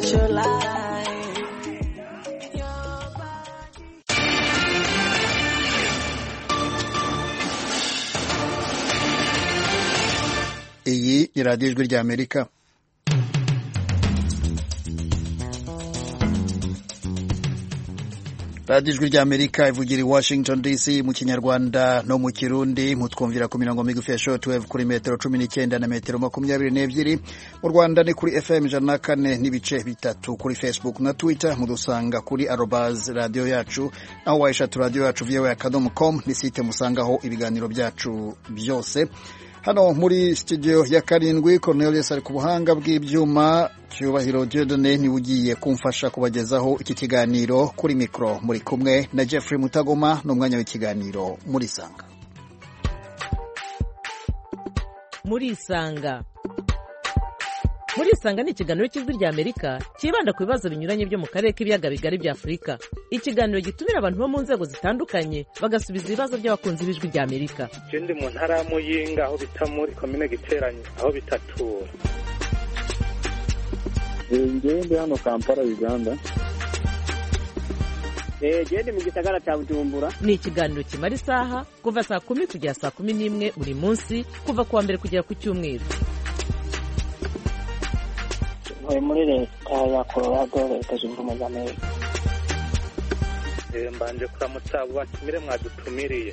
your life. Iyi ni radiyo ijwi rya Amerika. radiyo ijwi rya Amerika ivugira i Washington DC mu Kinyarwanda no mu Kirundi. Mutwumvira ku mirongo migufi ya shortwave kuri metero 19 na metero 22. Mu Rwanda ni kuri FM 104 n'ibice bitatu. Kuri Facebook na Twitter mudusanga kuri @radio yacu, naho wayishatu radio yacu voa.com ni site musangaho ibiganiro byacu byose. Hano muri studio ya karindwi Cornelius ari ku buhanga bw'ibyuma, Cyubahiro Dieudonné ni ugiye kumfasha kubagezaho iki kiganiro. Kuri mikro muri kumwe na Jeffrey Mutagoma, n'umwanya w'ikiganiro muri Sanga. Muri Sanga ni ikiganiro cy'ijwi rya Amerika kibanda ku bibazo binyuranye byo mu karere k'ibiyaga bigari bya Afurika. Ikiganiro gitumira abantu bo mu nzego zitandukanye bagasubiza ibibazo by'abakunzi b'ijwi rya Amerika. Ndi mu ntara ya Muyinga aho bita muri commune Giteranye aho bitatura. Ndi hano Kampala, Uganda. Gende mu gisagara cya Bujumbura. Ni ikiganiro kimara isaha kuva saa 10 kugera saa 11 buri munsi, kuva kuwa mbere kugera ku cyumweru. Muri leta ya Colorado, leta zunze ubumwe za Amerika. Mbanje kuramutsa batumire mwadutumiriye.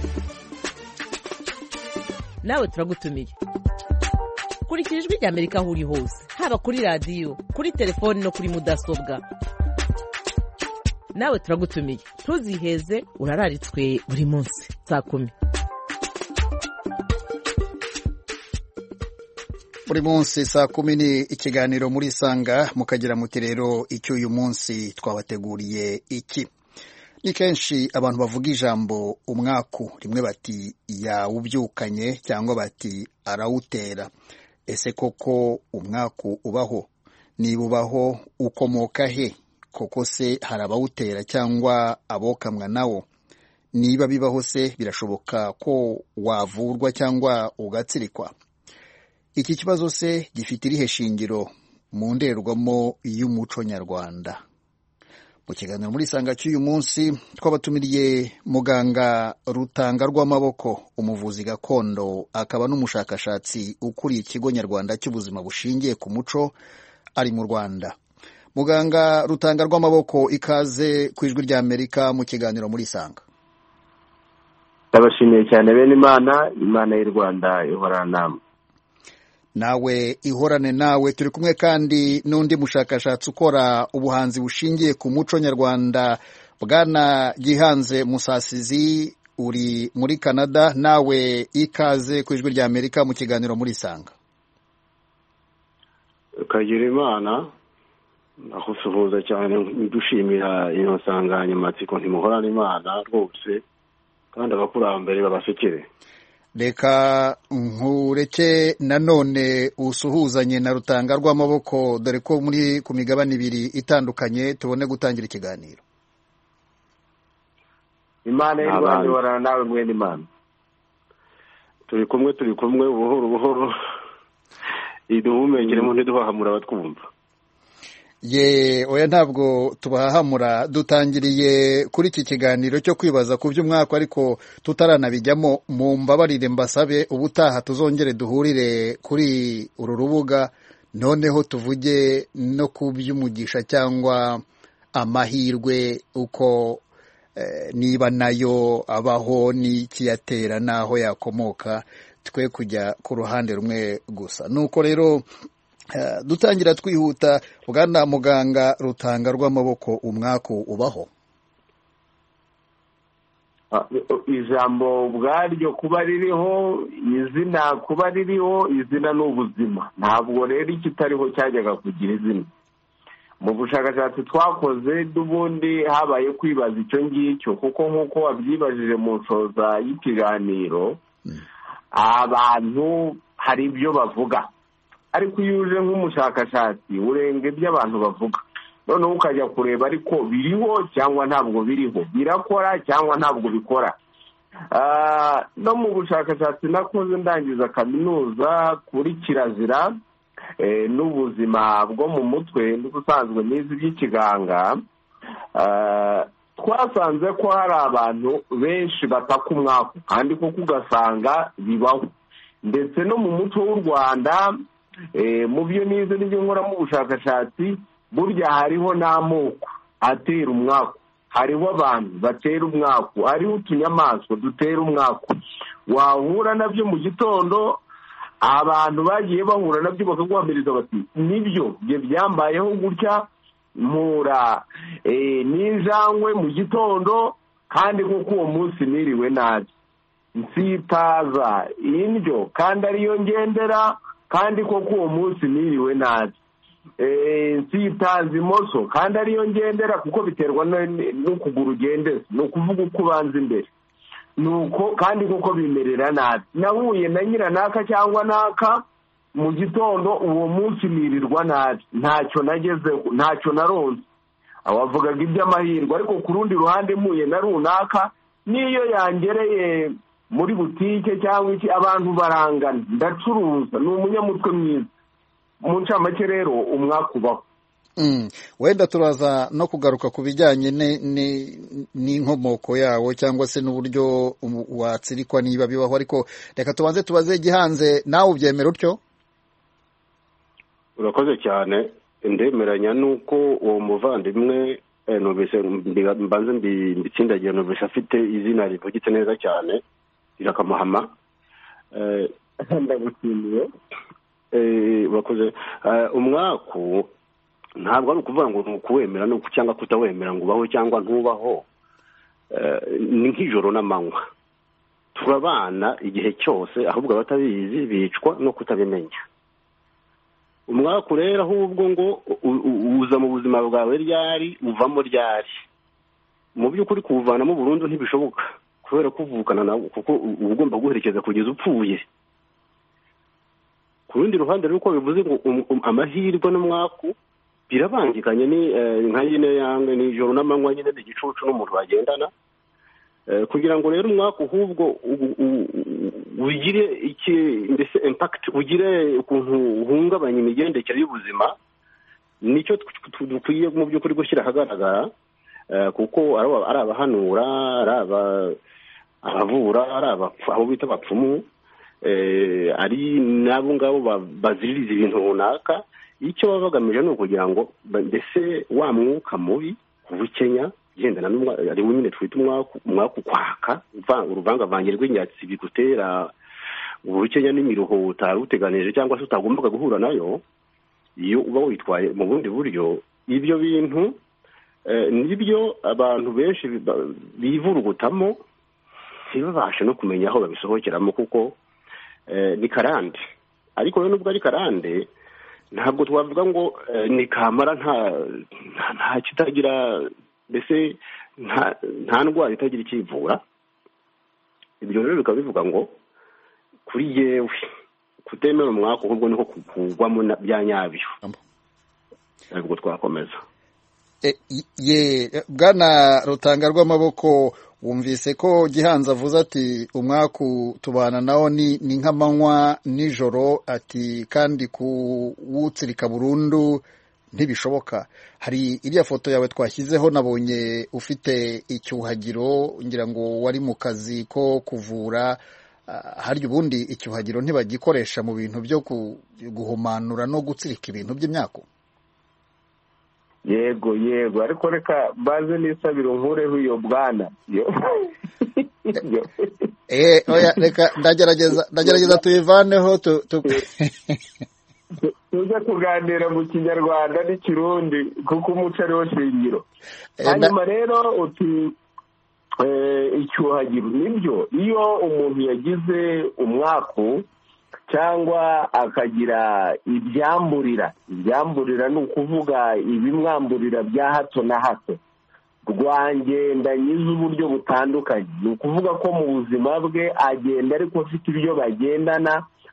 Nawe turagutumiye. Kurikira ijwi rya Amerika aho uri hose, haba kuri radio, kuri telefone no kuri mudasobwa. Nawe turagutumiye. Ntuziheze, urararitswe buri munsi saa 10. Buri munsi saa 10 ni ikiganiro muri Sanga. Mukagira muti rero icyo uyu munsi twabateguriye iki. Ni kenshi abantu bavuga ijambo umwaku, rimwe bati yawubyukanye cyangwa bati arawutera. Ese koko umwaku ubaho? Niba ubaho ukomoka he? Koko se harabawutera cyangwa abokamwa nawo? Niba bibaho se birashoboka ko wavurwa cyangwa ugatsirikwa? Iki kibazo se gifite irihe shingiro mu ndorerwamo y'umuco nyarwanda? Mu kiganiro muri Sanga cy'uyu munsi twabatumiriye muganga Rutanga rw'amaboko, umuvuzi gakondo akaba n'umushakashatsi ukuriye ikigo nyarwanda cy'ubuzima bushingiye ku muco ari mu Rwanda. Muganga Rutanga rw'amaboko, ikaze ku ijwi rya Amerika mu kiganiro muri Sanga. Ndabashimiye cyane bene Imana y'u Rwanda ihorana nawe ihorane nawe. Turi kumwe kandi n'undi mushakashatsi ukora ubuhanzi bushingiye ku muco nyarwanda, Bwana Gihanze Musasizi, uri muri Canada. Nawe ikaze ku ijwi rya Amerika mu kiganiro muri Sanga. Kagira Imana nahusuhuza cyane, dushimira iyo nsanganyamatsiko ntimuhorane Imana rwose kandi abakurambere babasekere. Reka nkureke nanone usuhuzanye na Rutanga rw'amaboko, dore ko muri ku migabane ibiri itandukanye, tubone gutangira ikiganiro. Imana y'u Rwanda ihorana nawe mwene Imana. Turi kumwe buhoro iduhumekere mu ntiduhahamura abatwumva. Oya ntabwo tubahamura. Dutangiriye kuri iki kiganiro cyo kwibaza ku by'umwaka, ariko tutaranabijyamo mu mbabarire mbasabe ubutaha tuzongere duhurire kuri uru rubuga, noneho tuvuge no ku by'umugisha cyangwa amahirwe, uko niba nayo abaho n'ikiyatera naho yakomoka, twe kujya ku ruhande rumwe gusa. Nuko rero dutangira twihuta. Bwana muganga Rutanga rw'amaboko, umwaku ubaho? Ijambo ubwaryo kuba ririho, izina kuba ririho, izina n'ubuzima. Ntabwo rero ikitariho cyajyaga kugira izina. Mu bushakashatsi twakoze n'ubundi habaye kwibaza icyo ngicyo, kuko nk'uko wabyibajije mu nsoza y'ikiganiro, abantu hari ibyo bavuga, ariko iyo uje nk'umushakashatsi urenga ibyo abantu bavuga, noneho ukajya kureba ariko biriho cyangwa ntabwo biriho, birakora cyangwa ntabwo bikora. No mu bushakashatsi nakoze ndangiza kaminuza kuri kirazira, n'ubuzima bwo mu mutwe n'ubusanzwe n'izi by'ikiganga, twasanze ko hari abantu benshi bataka umwaku kandi koko ugasanga bibaho, ndetse no mu muco w'u Rwanda mu byo nize n'ibyo nkoramo ubushakashatsi, burya hariho n'amoko atera umwaku, hariho abantu batera umwaku, hariho utunyamaswa dutera umwaku. Wahura nabyo mu gitondo, abantu bagiye bahura nabyo bakaguhamiriza bati nibyo bye byambayeho gutya, mpura n'injangwe mu gitondo kandi kuko uwo munsi niriwe nabi, nsitaza indyo kandi ariyo ngendera kandi koko uwo munsi niriwe nabi, nsitaza imoso kandi ariyo ngendera kuko biterwa n'ukuguru ugendera, ni ukuvuga uko ubanza imbere, nuko kandi kuko bimerera nabi. Nahuye na nyiranaka cyangwa naka mu gitondo, uwo munsi nirirwa nabi, ntacyo nagezeho, ntacyo naronse. Abavugaga iby'amahirwe, ariko ku rundi ruhande mpuye na runaka, niyo yangereye muri butike cyangwa iki, abantu barangana, ndacuruza, ni umunyamutwe mwiza. Mu ncamake rero umwaka ubaho. Wenda turaza no kugaruka ku bijyanye n'inkomoko yawo cyangwa se n'uburyo watsirikwa niba bibaho, ariko reka tubanze tubaze Gihanze, nawe ubyemera utyo? Urakoze cyane, ndemeranya nuko uwo muvandimwe mbanze mbitsindagira, numvise afite izina rivugitse neza cyane rirakamuhama. Ndagushimiye. Urakoze. Umwaku ntabwo ari ukuvuga ngo ni ukuwemera cyangwa kutawemera ngo ubaho cyangwa ntubaho, ni nk'ijoro n'amanywa, turabana igihe cyose, ahubwo abatabizi bicwa no kutabimenya. Umwaku rero ahubwo ngo uza mu buzima bwawe ryari, uvamo ryari. Mu by'ukuri kuwuvanamo burundu ntibishoboka, kubera ko uvukana nawe, kuko uba ugomba guherekeza kugeza upfuye. Ku rundi ruhande rero uko bivuze ngo amahirwe n'umwaku birabangikanye, ni nka nyine yange n'ijoro n'amanywa, nyine n'igicucu n'umuntu bagendana. Kugira ngo rero umwaka ahubwo ugire iki, mbese impact, ugire ukuntu uhungabanya imigendekere y'ubuzima, nicyo dukwiye mu by'ukuri gushyira ahagaragara, kuko ari abahanura, ari abavura, ari abo bita abapfumu, ari n'abo ngabo baziririza ibintu runaka. Icyo baba bagamije ni ukugira ngo mbese wa mwuka mubi ubukenya gendana ari nyine twita umwaku kwaka, uruvangavange rw'inyatsi bigutera ubukenya n'imiruho utari uteganije cyangwa se utagombaga guhura nayo, iyo uba witwaye mu bundi buryo. Ibyo bintu nibyo abantu benshi bivurugutamo, ntibabashe no kumenya aho babisohokeramo, kuko ni karande. Ariko rero nubwo ari karande, ntabwo twavuga ngo ni kamara, nta kitagira, mbese nta ndwara itagira ikivura. Ibyo rero bikaba bivuga ngo kuri yewe kutemera umwaka ahubwo niko kugwamo bya nyabyo. Ntabwo twakomeza. Bwana Rutanga rw'amaboko, wumvise ko Gihanze avuze ati umwaku tubana nawo ni nk'amanywa nijoro, ati kandi kuwutsirika burundu ntibishoboka. Hari iriya foto yawe twashyizeho, nabonye ufite icyuhagiro, ngira ngo wari mu kazi ko kuvura. Harya ubundi icyuhagiro ntibagikoresha mu bintu byo guhumanura no gutsirika ibintu by'imyaku? Yego, ariko reka baze nisabira nkureho iyo bwana. Oya, reka ndagerageza tuyivaneho tuze kuganira mu Kinyarwanda n'Ikirundi, kuko umuco ariwo shingiro. Hanyuma rero uti icyuhagiro, nibyo iyo umuntu yagize umwaku cyangwa akagira ibyamburira ni ukuvuga ibimwamburira bya hato na hato, rwangendanye z'uburyo butandukanye. Ni ukuvuga ko mu buzima bwe agenda ariko afite ibyo bagendana,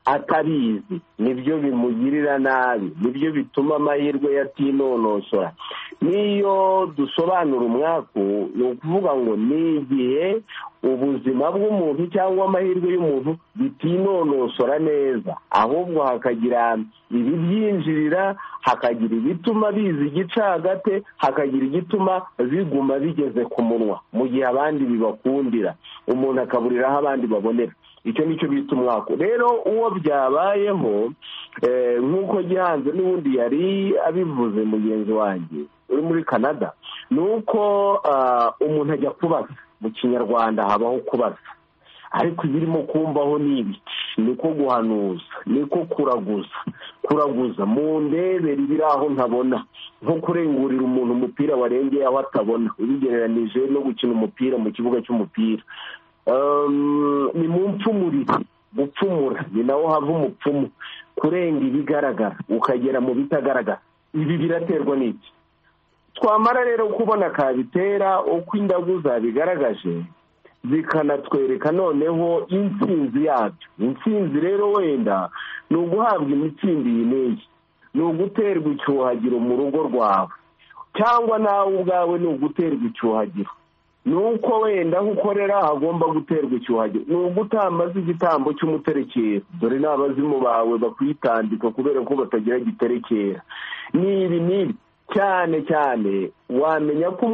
atabizi nibyo bimugirira nabi, nibyo bituma amahirwe yatinonosora. N'iyo dusobanura umwaku ni ukuvuga ngo ni igihe ubuzima bw'umuntu cyangwa amahirwe y'umuntu bitinonosora neza, ahubwo hakagira ibibyinjirira, hakagira ibituma biza igicagate, hakagira igituma biguma bigeze ku munwa mu gihe abandi bibakundira, umuntu akaburira aho abandi babonera. Icyo nicyo bita umwaku. Rero uwo byabayeho nk'uko Gihanze n'ubundi yari abivuze mugenzi wanjye uri muri Canada, ni uko umuntu ajya kubaza. Mu Kinyarwanda habaho kubaza, ariko ibirimo kumbaho ni ibiki, niko guhanuza, niko kuraguza mu ndebere ibiri aho ntabona, nko kurengurira umuntu umupira warengeye aho atabona, ubigereranije no gukina umupira mu kibuga cy'umupira. Ni mu mpfumurire, gupfumura ni naho hava umupfumu, kurenga ibigaragara ukagera mu bitagaragara. Ibi biraterwa n'iki? Twamara rero kubona kabitera uko indagu zabigaragaje, zikanatwereka noneho intsinzi yabyo. Intsinzi rero wenda ni uguhabwa imitsindi yineye, ni uguterwa icyuhagiro mu rugo rwawe, cyangwa nawe ubwawe ni uguterwa icyuhagiro. Ni uko wenda aho ukorera hagomba guterwa icyuhagiro, ni ugutamaza igitambo cy'umuterekera, dore n'abazimu bawe bakwitandika kubera ko batagira giterekera. N'ibi cyane cyane wamenya ko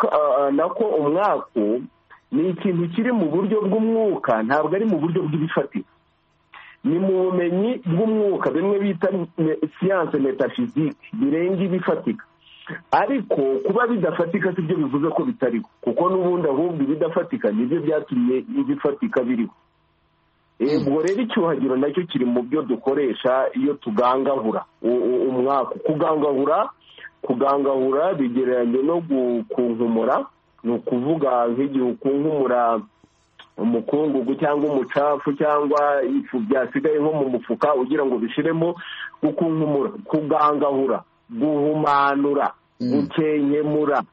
umwaku ni ikintu kiri mu buryo bw'umwuka, ntabwo ari mu buryo bw'ibifatika. Ni mu bumenyi bw'umwuka, bimwe bita siyanse metafizike, birenga ibifatika. Ariko kuba bidafatika si byo bivuze ko bitariho, kuko n'ubundi ahubwo ibidafatika nibyo byatumye ibifatika biriho. Ubwo rero icyuhagiro nacyo kiri mu byo dukoresha iyo tugangahura umwaku. Kugangahura bigereranye no gukunkumura, ni ukuvuga nk'igihe ukunkumura umukungugu cyangwa umucafu cyangwa ifu byasigaye nko mu mufuka ugira ngo bishiremo. Gukunkumura, kugangahura, guhumanura, gukenkemura,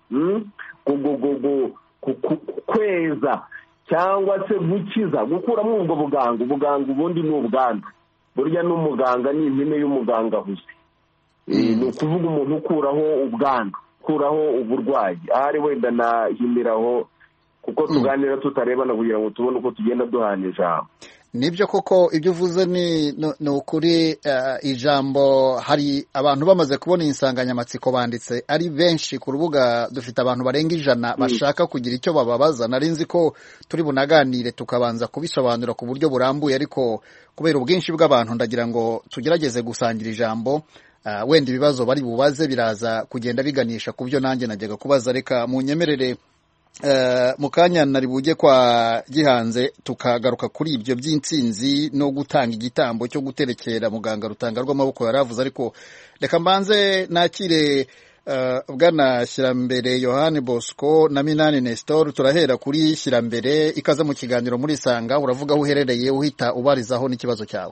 kweza cyangwa se gukiza, gukuramo ubwo buganga. Ubuganga ubundi ni ubwandu, burya n'umuganga ni impine y'umugangahuzi. Ni ukuvuga umuntu ukuraho ubwandu, ukuraho uburwayi. Ahari wenda nahimiraho kuko tuganira tutarebana kugira ngo tubone uko tugenda duhana ijambo. Nibyo koko ibyo uvuze ni ukuri. Ijambo, hari abantu bamaze kubona insanganyamatsiko banditse ari benshi ku rubuga, dufite abantu barenga 100 bashaka kugira icyo bababaza. Nari nzi ko turi bunaganire tukabanza kubisobanura ku buryo burambuye, ariko kubera ubwinshi bw'abantu ndagira ngo tugerageze gusangira ijambo. Wenda ibibazo bari bubaze biraza kugenda biganisha ku byo nanjye najyaga kubaza. Reka munyemerere mu kanya nari bujye kwa Gihanze tukagaruka kuri ibyo by'intsinzi no gutanga igitambo cyo guterekera muganga Rutanga rw'amaboko yaravuze. Ariko reka mbanze nakire bwana Shyirambere Yohani Bosco na Minani Nestor. Turahera kuri Shyirambere, ikaze mu kiganiro muri Sanga. Uravuga aho uherereye, uhita ubarizaho n'ikibazo cyawe.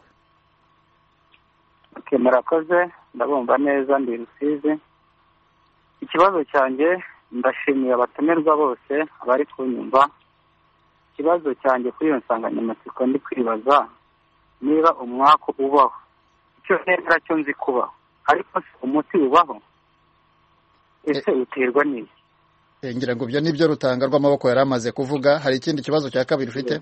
Murakoze, ndabumva neza, ndi Rusizi. Ikibazo cyanjye, ndashimiye abatumirwa bose abari kunyumva. Ikibazo cyanjye kuri iyo nsanganyamatsiko ndi kwibaza niba umwaku ubaho. Icyo nemera cyo nzi kubaho, ariko umuti ubaho, ese uterwa n'iki? Ngira ngo ibyo nibyo Rutanga rw'amaboko yari amaze kuvuga. Hari ikindi kibazo cya kabiri ufite?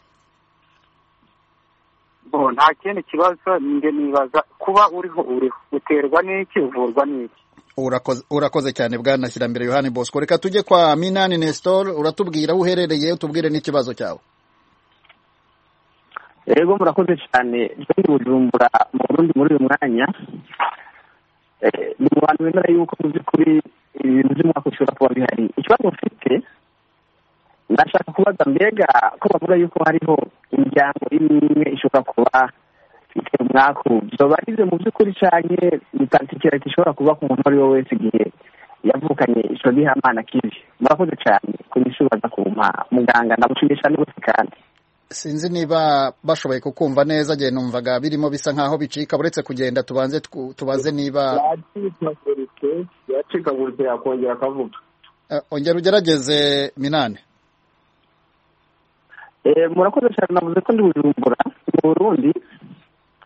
Nta kindi kibazo, nge nibaza kuba uriho uterwa n'iki, uvurwa n'iki? Urakoze cyane bwana Shyirambere Yohani Bosco. Reka tujye kwa Minani Nestor, uratubwira aho uherereye, utubwire n'ikibazo cyawe. Yego, murakoze cyane. Ndi Bujumbura mu Burundi muri uyu mwanya. Ni mu bantu bemera yuko mu by'ukuri ibintu by'umwaka ushobora kuba bihari. Ikibazo mfite, ndashaka kubaza, mbega ko bavuga yuko hariho imiryango imwe ishobora kuba ifite umwaku, byoba ari byo mu by'ukuri cyane bitantikira ishobora kuba ku muntu ari we wese igihe yavukanye icyo gihamana kibi? Murakoze cyane kunyishubaza kumpa muganga, ndamushimisha n'ubusi kandi sinzi niba bashoboye kukumva neza. Gihe numvaga birimo bisa nkaho bicika, buretse kugenda tubanze tubaze niba yacikaguritse yakongera akavuga. Ongera ugerageze Minani. Murakoze cyane. Navuze ko ndi Bujumbura mu Burundi.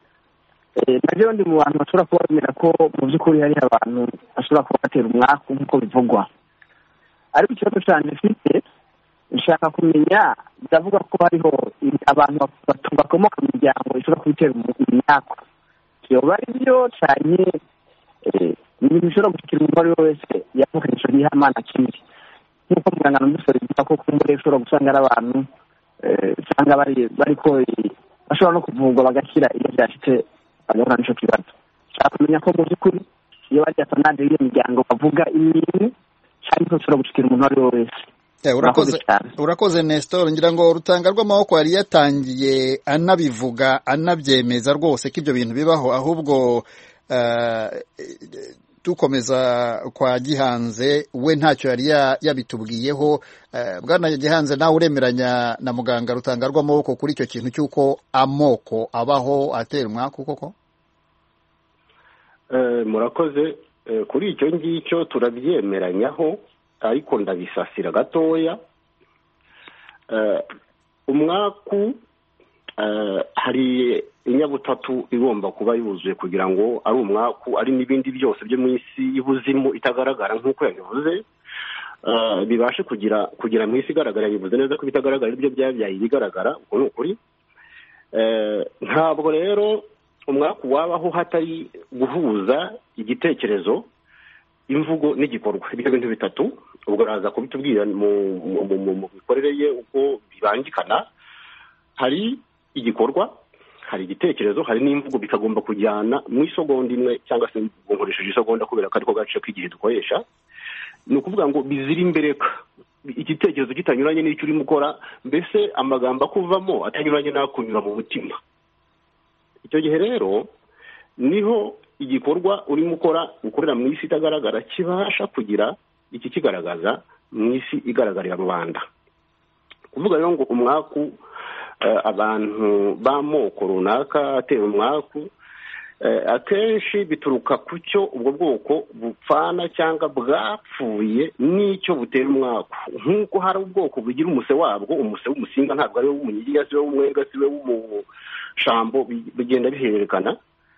nabyo ndi mu bantu bashobora kuba bemera ko mu by'ukuri hari abantu bashobora kuba batera umwaku nk'uko bivugwa, ariko ikibazo cyane mfite nshaka kumenya, ndavuga ko hariho abantu bakomoka mu miryango ishobora kubitera imyaku, yoba ari byo cyane ni ibintu bishobora gushyikira umuntu uwo ari we wese yavukanye icyo gihamana kiri, nk'uko muganga n'umusore bivuga ko kumbure ushobora gusanga ari abantu usanga bariko bashobora no kuvurwa bagakira iyo byashyitse bagahura n'icyo kibazo. nshaka kumenya ko mu by'ukuri iyo bajya sanade y'iyo miryango bavuga ibintu cyangwa bishobora gushyikira umuntu uwo ari we wese. Urakoze Nestor, ngira ngo Rutanga rw'amaboko yari yatangiye anabivuga anabyemeza rwose ko ibyo bintu bibaho, ahubwo dukomeza kwa Gihanze we ntacyo yari yabitubwiyeho. Bwana Gihanze, nawe uremeranya na muganga Rutanga rw'amaboko kuri icyo kintu cy'uko amoko abaho atera umwaku koko? Murakoze. Kuri icyo ngicyo turabyemeranyaho, ariko ndabisasira gatoya. Umwaku hari inyabutatu igomba kuba yuzuye kugira ngo ari umwaku, ari n'ibindi byose byo mu isi y'ubuzimu itagaragara nk'uko yabivuze bibashe kugira mu isi igaragara. Bivuze neza ko bitagaragara ibyo byabyaye ibigaragara, uko ni ukuri. Ntabwo rero umwaku wabaho hatari guhuza igitekerezo, imvugo n'igikorwa. Ibyo bintu bitatu ubwo araza kubitubwira mu mikorere ye uko bibangikana. Hari igikorwa, hari igitekerezo, hari n'imvugo, bikagomba kujyana mu isogonda imwe, cyangwa se nkoresheje isogonda kubera ko ariko gace k'igihe dukoresha. Ni ukuvuga ngo bizira imbereka, igitekerezo kitanyuranye n'icyo urimo ukora, mbese amagambo akuvamo atanyuranye n'akunyura mu mutima. Icyo gihe rero niho igikorwa urimo ukorera mu isi itagaragara kibasha kugira iki kigaragaza mu isi igaragarira rubanda. Kuvuga rero ngo umwaku, abantu b'amoko runaka atera umwaku, akenshi bituruka ku cyo ubwo bwoko bupfana cyangwa bwapfuye n'icyo butera umwaku. Nk'uko hari ubwoko bugira umuse wabwo, umuse w'umusinga ntabwo ari we w'umunyiginya, si we w'umwenga, si we w'umushambo, bigenda bihererekana.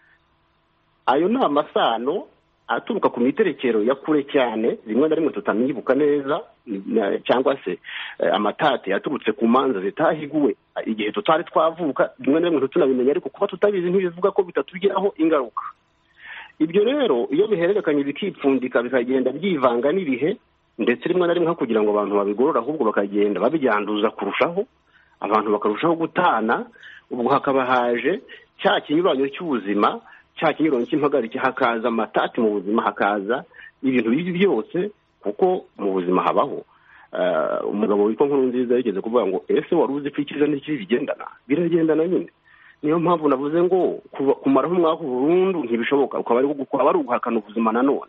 Ayo ni amasano aturuka ku miterekero ya kure cyane, rimwe na rimwe tutanibuka neza, cyangwa se amatate yaturutse ku manza zitahiguwe igihe tutari twavuka, rimwe na rimwe tutanabimenya, ariko kuba tutabizi ntibivuga ko bitatugiraho ingaruka. Ibyo rero iyo bihererekanye bikipfundika bikagenda byivanga n'ibihe, ndetse rimwe na rimwe kugira ngo abantu babigorora, ahubwo bakagenda babyanduza kurushaho, abantu bakarushaho gutana. Ubwo hakaba haje cya kinyuranyo cy'ubuzima, cya kinyuranyo cy'impagarike, hakaza amatati mu buzima, hakaza ibintu bibi byose, kuko mu buzima habaho. Umugabo witwa Nkurunziza yigeze kuvuga ngo ese wari uzi ko icyiza n'ikibi bigendana? Biragendana nyine. Niyo mpamvu navuze ngo kumaraho umwaka burundu ntibishoboka, ukaba ari uguhakana ubuzima nanone.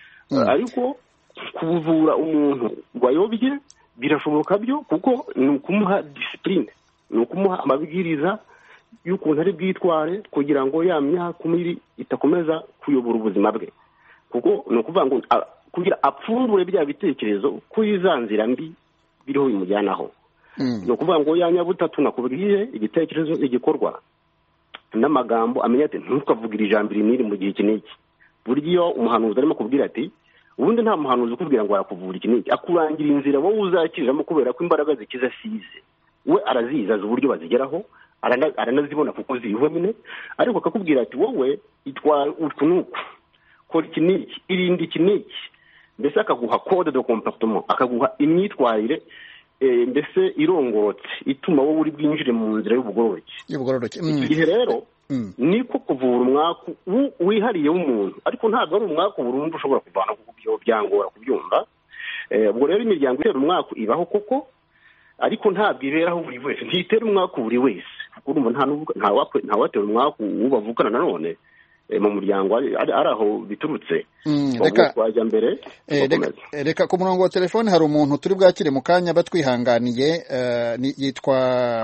Ariko kuvura umuntu wayobye birashoboka byo, kuko ni ukumuha disipurine, ni ukumuha amabwiriza y'ukuntu ari bwitware kugira ngo ya myaka itakomeza kuyobora ubuzima bwe. Kuko ni ukuvuga ngo kugira apfundure bya bitekerezo kuri za nzira mbi biriho bimujyanaho. Ni ukuvuga ngo ya nyabutatu nakubwiye, igitekerezo, igikorwa n'amagambo, amenya ati ntukavugire ijambo iri mu gihe iki n'iki. Burya iyo umuhanuzi arimo kubwira ati, ubundi nta muhanuzi ukubwira ngo arakuvura iki n'iki, akurangira inzira wowe uzakiriramo, kubera ko imbaraga zikiza asize. We arazizi, azi uburyo bazigeraho, aranazibona kuko ziriho nyine, ariko akakubwira ati wowe itwara uku n'uku, kora iki n'iki, irinde iki n'iki. Mbese akaguha code de comportement, akaguha imyitwarire mbese irongorotse ituma wowe uri bwinjire mu nzira y'ubugororoke. Iki gihe rero niko kuvura umwaku wihariye w'umuntu, ariko ntabwo ari umwaku burundu ushobora kuvana, kuko byo byangora kubyumva. Ubwo rero imiryango itera umwaku ibaho koko, ariko ntabwo iberaho buri wese, ntitera umwaku buri wese, kuko nta watera umwaku uwo bavukana nanone mu muryango ari aho biturutse. Twajya mbere. Reka ku murongo wa telefone hari umuntu turi bwakire mu kanya batwihanganiye, yitwa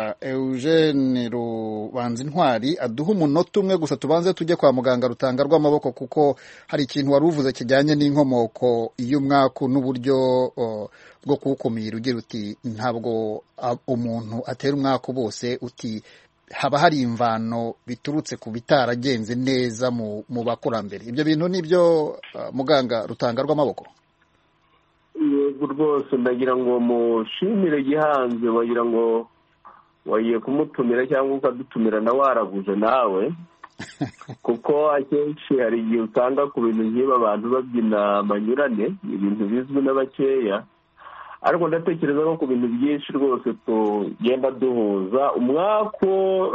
Eugene Rubanzintwari. Aduha umunota umwe gusa tubanze tujye kwa muganga Rutanga rw'amaboko, kuko hari ikintu wari uvuze kijyanye n'inkomoko y'umwaku n'uburyo bwo kuwukumira. Ugira uti ntabwo umuntu atera umwaku bose, uti haba hari imvano biturutse ku bitaragenze neza mu bakurambere. Ibyo bintu nibyo muganga Rutanga rw'amaboko? Yego rwose, ndagira ngo mushimire Gihanze, wagira ngo wagiye kumutumira cyangwa ukadutumira na waraguze nawe kuko akenshi hari igihe usanga ku bintu nk'ibi abantu babyina amanyurane, ibintu bizwi n'abakeya, ariko ndatekereza ko ku bintu byinshi rwose tugenda duhuza. umwaku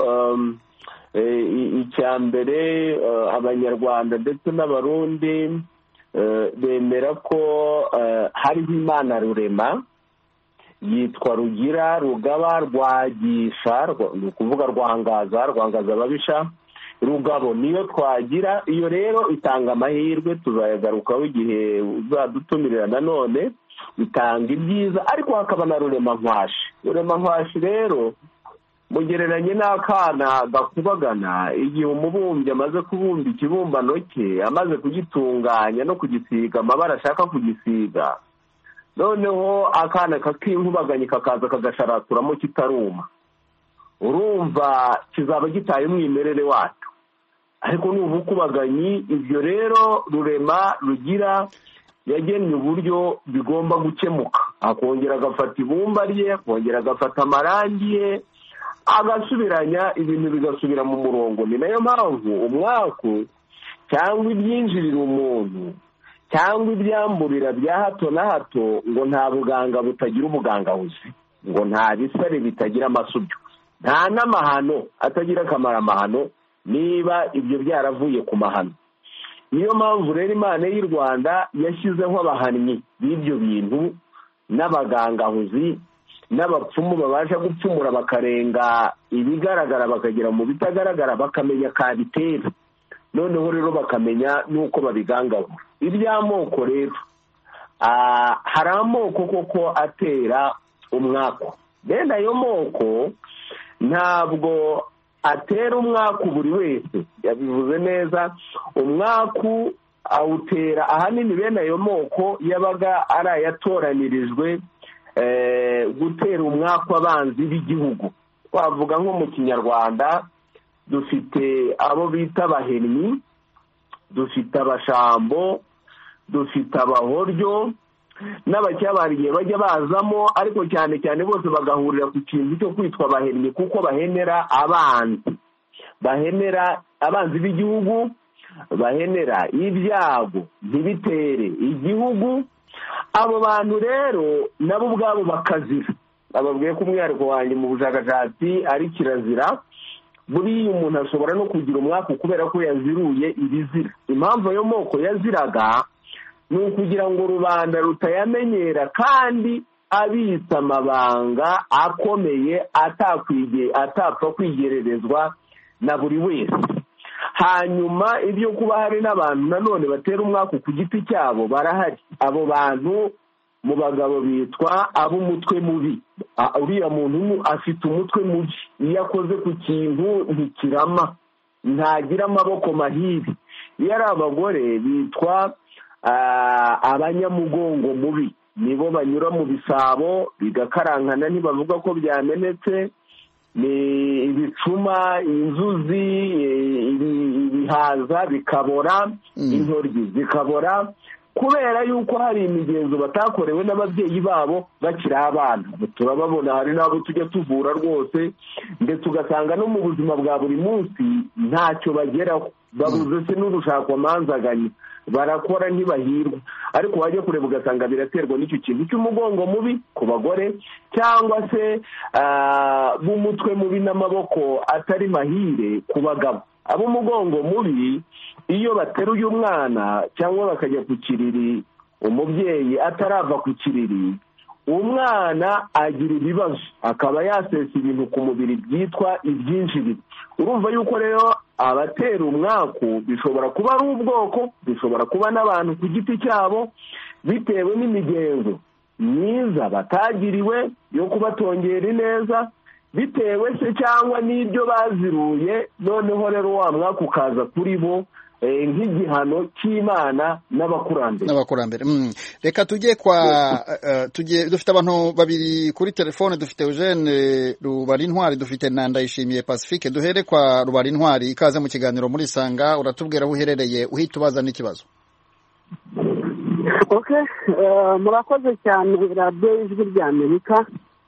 icya mbere abanyarwanda ndetse n'abarundi bemera ko hariho Imana rurema yitwa Rugira, Rugaba, Rwagisha, ni ukuvuga Rwangaza ababisha, Rugabo niyo twagira. Iyo rero itanga amahirwe, tuzayagarukaho igihe uzadutumirira nanone. Itanga ibyiza, ariko hakaba na Rurema-nkwashi rero mugereranye n'akana gakubagana. Igihe umubumbyi amaze kubumba ikibumbano cye, amaze kugitunganya no kugisiga amabara ashaka kugisiga, noneho akana kakinkubaganye kakaza kagasharaturamo kitaruma, urumva kizaba gitaye umwimerere wacyo. Ariko ni ubukubaganyi. Ibyo rero Rugira yagennye uburyo bigomba gukemuka, akongera agafata ibumba rye, akongera agafata amarangi ye, agasubiranya ibintu bigasubira mu murongo. Ni nayo mpamvu umwaku cyangwa ibyinjirira umuntu cyangwa ibyamburira bya hato na hato ngo nta buganga butagira ubugangabuzi, ngo nta bisare bitagira amasubyo, nta n'amahano atagira akamaro amahano niba ibyo byaravuye ku mahano. Niyo mpamvu rero Imana y'u Rwanda yashyizeho abahannyi b'ibyo bintu n'abagangahuzi n'abapfumu babasha gupfumura bakarenga ibigaragara bakagera mu bitagaragara, bakamenya kabitera, noneho rero bakamenya n'uko babigangahura. Iby'amoko rero, hari amoko koko atera umwaku. Bene ayo moko ntabwo atera umwaku buri wese, yabivuze neza. Umwaku awutera ahanini bene ayo moko yabaga ari ayatoranirijwe gutera umwaku abanzi b'igihugu. Twavuga nko mu Kinyarwanda dufite abo bita abahennyi, dufite abashambo, dufite abahoryo n'abacyabariye bajya bazamo, ariko cyane cyane bose bagahurira ku kintu cyo kwitwa abahennyi, kuko bahenera abanzi b'igihugu, bahenera ibyago ntibitere igihugu. Abo bantu rero nabo ubwabo bakazira. Ababwiye ko umwihariko wanjye mu bushakashatsi ari kirazira. Buriya umuntu ashobora no kugira umwaku kubera ko yaziruye ibizira. Impamvu ayo moko yaziraga ni ukugira ngo rubanda rutayamenyera kandi abitsa amabanga akomeye atapfa kwigererezwa na buri wese. Hanyuma ibyo kuba hari n'abantu nanone batera umwaku ku giti cyabo barahari. Abo bantu mu bagabo bitwa ab'umutwe mubi. Uriya muntu afite umutwe mubi, iyo akoze ku kintu ntikirama, ntagira amaboko mahiri. Iyo ari abagore bitwa abanyamugongo mubi, nibo banyura mu bisabo bigakarankana ntibavuga ko byamenetse. Ni ibicuma, inzuzi, ibihaza bikabora, intoryi zikabora, kubera yuko hari imigenzo batakorewe n'ababyeyi babo bakiri abana. Turababona, hari n'abo tujya tuvura rwose, ndetse ugasanga no mu buzima bwa buri munsi ntacyo bageraho, babuze se n'urushakwamanzaganya, barakora ntibahirwa. Ariko wajya kureba ugasanga biraterwa n'icyo kintu cy'umugongo mubi ku bagore, cyangwa se b'umutwe mubi n'amaboko atari mahire ku bagabo. Ab'umugongo mubi iyo bateruye umwana cyangwa bakajya ku kiriri, umubyeyi atarava ku kiriri, umwana agira ibibazo, akaba yasesa ibintu ku mubiri byitwa ibyinjiriro. Urumva yuko rero abatera umwaku bishobora kuba ari ubwoko, bishobora kuba n'abantu ku giti cyabo, bitewe n'imigenzo myiza batagiriwe yo kubatongera ineza, bitewe se cyangwa n'ibyo baziruye. Noneho rero wa mwaka ukaza kuri bo, nk'igihano cy'Imana n'abakurambere. Reka tujye dufite abantu babiri kuri telefone. Dufite Eugene Rubarintwari, dufite na Ndayishimiye Pacifique. Duhere kwa Rubarintwari, ikaze mu kiganiro muri Sanga. Uratubwira aho uherereye, uhita ubaza n'ikibazo. Murakoze cyane radiyo Ijwi ry'Amerika.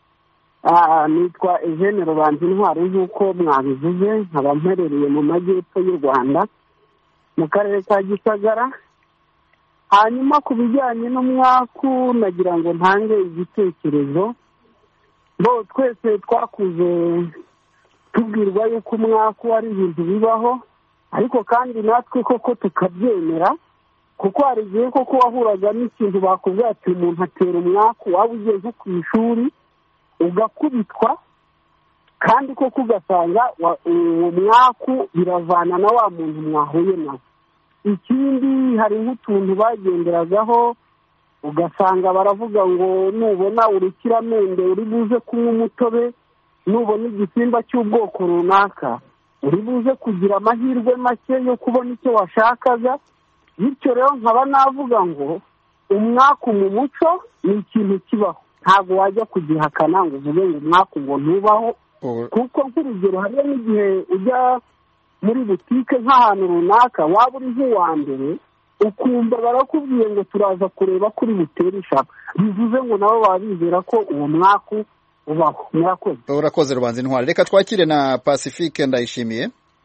Nitwa Eugene Rubarintwari nk'uko mwabivuze, nkaba mperereye mu majyepfo y'u Rwanda mu karere ka Gisagara. Hanyuma ku bijyanye n'umwaku nagira ngo ntange igitekerezo. Twese twakuze tubwirwa yuko umwaku ari ibintu bibaho, ariko kandi natwe koko tukabyemera, kuko hari igihe koko wahuraga n'ikintu bakubwira ati umuntu atera umwaku, waba ugiye nko ku ishuri ugakubitwa, kandi koko ugasanga uwo mwaku biravana na wa muntu mwahuye nawe. Ikindi hari nk'utuntu bagenderagaho, ugasanga baravuga ngo nubona urukiramende uri buze kunywa umutobe, nubona igisimba cy'ubwoko runaka uri buze kugira amahirwe make yo kubona icyo washakaga. Bityo rero nkaba navuga ngo umwaku mu muco ni ikintu kibaho, ntabwo wajya kugihakana ngo uvuge ngo umwaku ngo ntubaho, kuko nk'urugero hariyo n'igihe ujya muri butike nk'ahantu runaka, waba uri nk'uwa mbere ukumva barakubwiye ngo turaza kureba kuri butere ishaka, bivuze ngo nabo baba bizera ko uwo mwaku ubaho. Urakoze Rubarintwari. Reka twakire na Pacifique Ndayishimiye.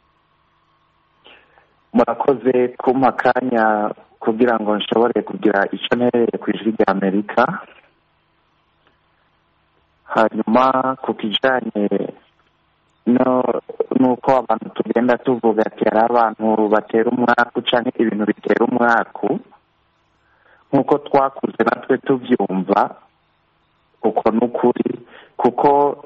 Murakoze kumpa akanya kugira ngo nshobore kugira icyo ntereye ku Ijwi ry'Amerika. Hanyuma ku kijyanye nuko abantu tugenda tuvuga ati hari abantu batera umwaku cyangwa ibintu bitera umwaku, nk'uko twakuze natwe tubyumva, uko n'ukuri, kuko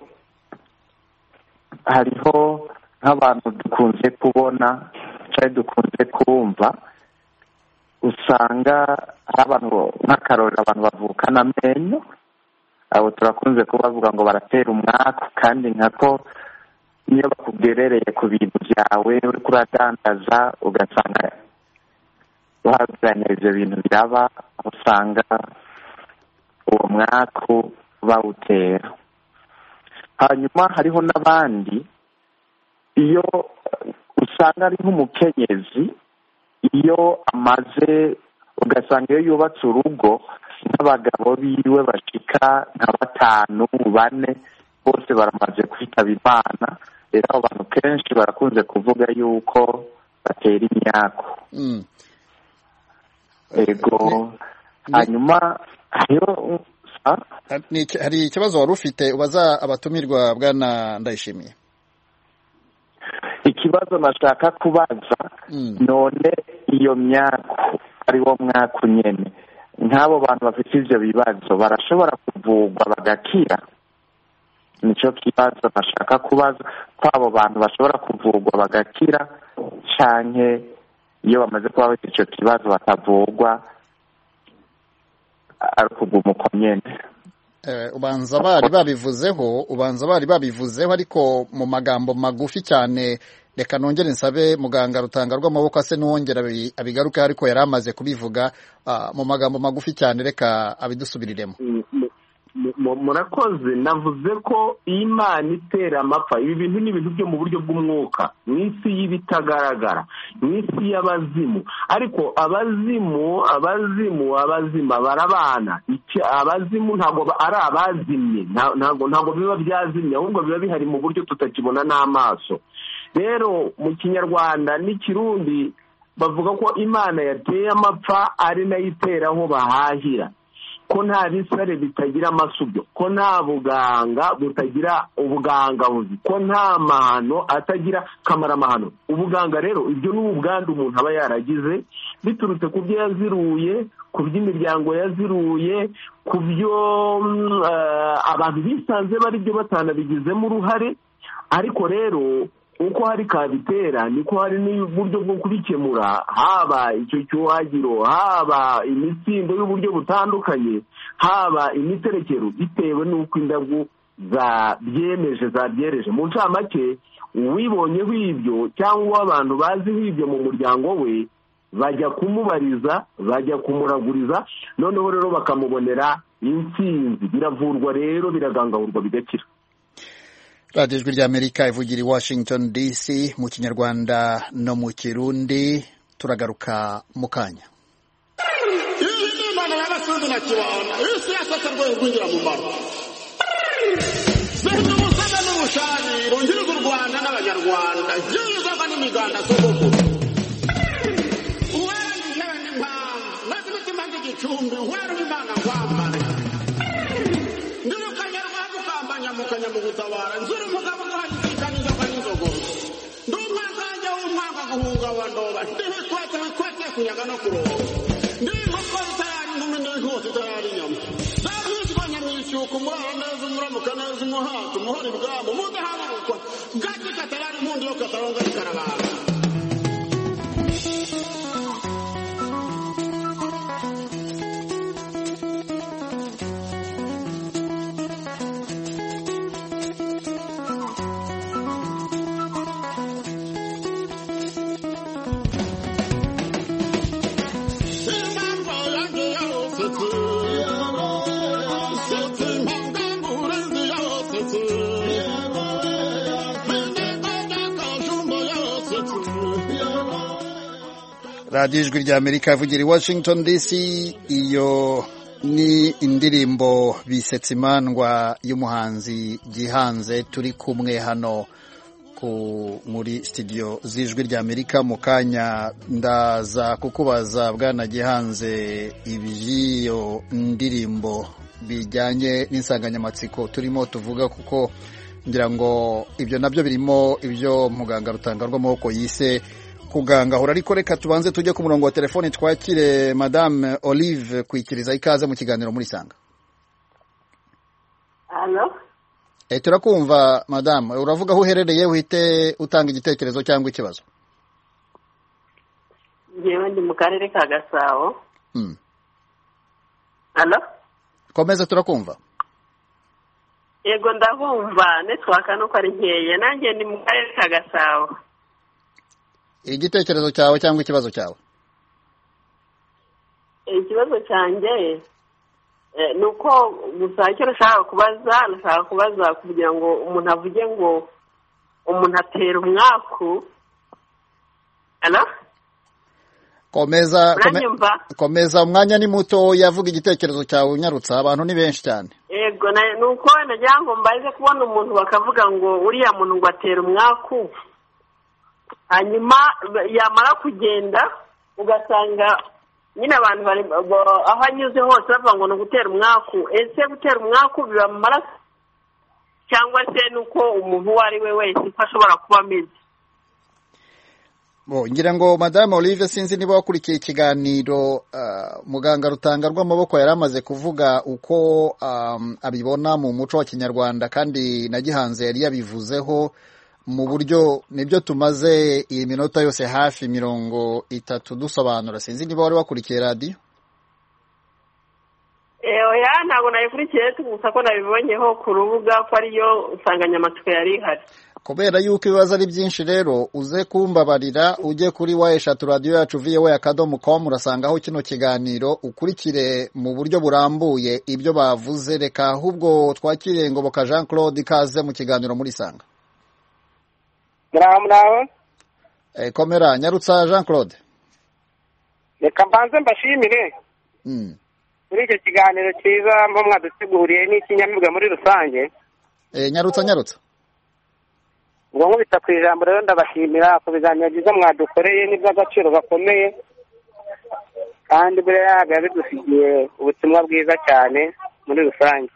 hariho nk'abantu dukunze kubona cyangwa dukunze kumva, usanga hari abantu nk'akarorero, abantu bavukana amenyo, abo turakunze kubavuga ngo baratera umwaku, kandi nkako niyo bakugerereye ku bintu byawe uri kuradandaza ugasanga uhagaranya ibyo bintu biraba, usanga uwo mwaku bawutera. Hanyuma hariho n'abandi, iyo usanga ari nk'umukenyezi, iyo amaze ugasanga iyo yubatse urugo n'abagabo biwe bashika nka 5, 4 bose baramaze kwitaba Imana. Rero abo bantu kenshi barakunze kuvuga yuko batera imyaku. Ego. Hanyuma hari ikibazo wari ufite ubaza abatumirwa Bwana Ndayishimiye? Ikibazo nashaka kubaza, none iyo myaku ari wo mwaku nyene, nk'abo bantu bafite ivyo bibazo barashobora kuvugwa bagakira? Nico kibazo nashaka kubaza, ko abo bantu bashobora kuvugwa bagakira canke iyo bamaze kuba bafite ico kibazo batavugwa ari kuguma uko nyene. Ubanza bari babivuzeho ariko mu magambo magufi cyane. Reka nongere nsabe muganga Rutanga rw'amaboko ase n'uwongera abigaruke, ariko yari amaze kubivuga mu magambo magufi cyane, reka abidusubiriremo. Murakoze. Navuze ko Imana itera amapfa, ibi bintu ni ibintu byo mu buryo bw'umwuka, mu isi y'ibitagaragara, mu isi y'abazimu. Ariko abazima barabana. Abazimu ntabwo ari abazimye, ntabwo biba byazimye, ahubwo biba bihari mu buryo tutakibona n'amaso. Rero mu Kinyarwanda n'Ikirundi bavuga ko Imana yateye amapfa ari nayo itera aho bahahira, ko nta bisare bitagira amasubyo, ko nta buganga butagira ubugangabuzi, ko nta mahano atagira kamaramahano. Ubuganga rero ibyo ni ubwandu umuntu aba yaragize biturutse ku byo yaziruye, ku by'imiryango yaziruye, ku byo abantu bisanze bari byo batanabigizemo uruhare. Ariko rero uko hari kabitera niko hari n'uburyo bwo kubikemura, haba icyo cyuhagiro, haba imitsindo y'uburyo butandukanye, haba imiterekero, bitewe n'uko indabyo zabyereje mu ncamake uwibonyeho ibyo cyangwa abantu baziho ibyo mu muryango we bajya kumubariza, bajya kumuraguriza, noneho rero bakamubonera intsinzi. Biravurwa rero, biragangahurwa bigakira. radiyo ijwi ry'Amerika ivugira i Washington DC mu kinyarwanda no mu kirundi. Turagaruka mu kanya. iyi ni imana y'abasundi na kibanda, isi yasatse rwego rwinjira mu maro zihita umusana n'ubushariro ngiriza u Rwanda n'abanyarwanda yizaga n'imiganda sogokuru uwera intebe n'impamvu maze imitima y'igicumbi uwera imana nkwambare ndirukanye rwanda ukambanyamukanya mu gutabara nzura umugabo ukahagisika n'inzoga n'inzogoro ndi umwanzi wanjye w'umwaka guhunga wa ndoba ndibikwete kunyaga no kuroba ndi inkoko zitayari inkumi n'inkota itayari inyama zabwiswa nyamwishyuka umurara neza umuramuka neza umuhata umuhora ibwabo mudahabukwa gati katarari impundu yo kataronga ikarabara radiyo ijwi ry'Amerika ivugira i Washington DC. Iyo ni indirimbo bisetsa imandwa y'umuhanzi Gihanze turi kumwe hano muri studio z'ijwi ry'Amerika. Mu kanya ndaza kukubaza bwana Gihanze iby'iyo ndirimbo bijyanye n'insanganyamatsiko turimo tuvuga, kuko ngira ngo ibyo nabyo birimo ibyo muganga Rutanga rw'amaboko yise kugangahura. Ariko reka tubanze tujye ku murongo wa telefoni twakire Madame Olive Kwikiriza. Ikaze mu kiganiro muri Sanga. Allo? Turakumva Madame. Uravuga aho uherereye, uhite utanga igitekerezo cyangwa ikibazo. Ngewe ndi mu karere ka Gasabo. Allo? Komeza, turakumva. Yego ndabumva, network nuko ari nkeye. Nanjye ndi mu karere ka Gasabo. Igitekerezo cyawe cyangwa ikibazo cyawe? Ikibazo cyanjye nuko gusa icyo nashaka kubaza kugira ngo umuntu avuge ngo umuntu atera umwaku. Ana? Komeza, umwanya ni muto, yavuga igitekerezo cyawe unyarutsa, abantu ni benshi cyane. Yego nuko nagira ngo mbaze kubona umuntu bakavuga ngo uriya muntu ngo atera umwaku, hanyuma yamara kugenda ugasanga nyine abantu bari aho anyuze hose bavuga ngo ni ugutera umwaku. Ese gutera umwaku biba mu maraso cyangwa se nuko umuntu uwo ari we wese uko ashobora kuba ameze? Ngira ngo Madame Olive, sinzi niba wakurikiye ikiganiro muganga Rutanga rw'amaboko yari amaze kuvuga uko abibona mu muco wa Kinyarwanda, kandi na Gihanze yari yabivuzeho mu buryo nibyo tumaze iyi minota yose hafi 30 dusobanura. Sinzi niba wari wakurikiye radio? Oya, ntabwo nayikurikiye, gusa ko nabibonyeho ku rubuga ko ariyo insanganyamatsiko yari ihari. Kubera yuko ibibazo ari byinshi rero uze kumbabarira, ujye kuri wa3 radio yacu voa.com, urasangaho kino kiganiro ukurikire mu buryo burambuye ibyo bavuze. Reka ahubwo twakire Ngoboka Jean Claude, ikaze mu kiganiro muri Sanga. Muraho. Komera, nyarutsa Jean Claude. Reka mbanze mbashimire muri icyo kiganiro cyiza mbo mwaduteguriye n'ikinyamibwa muri rusange. Nyarutsa. Ngo nkubita ku ijambo rero ndabashimira ku biganiro byiza mwadukoreye n'iby'agaciro gakomeye, kandi buriya bidusigiye ubutumwa bwiza cyane muri rusange.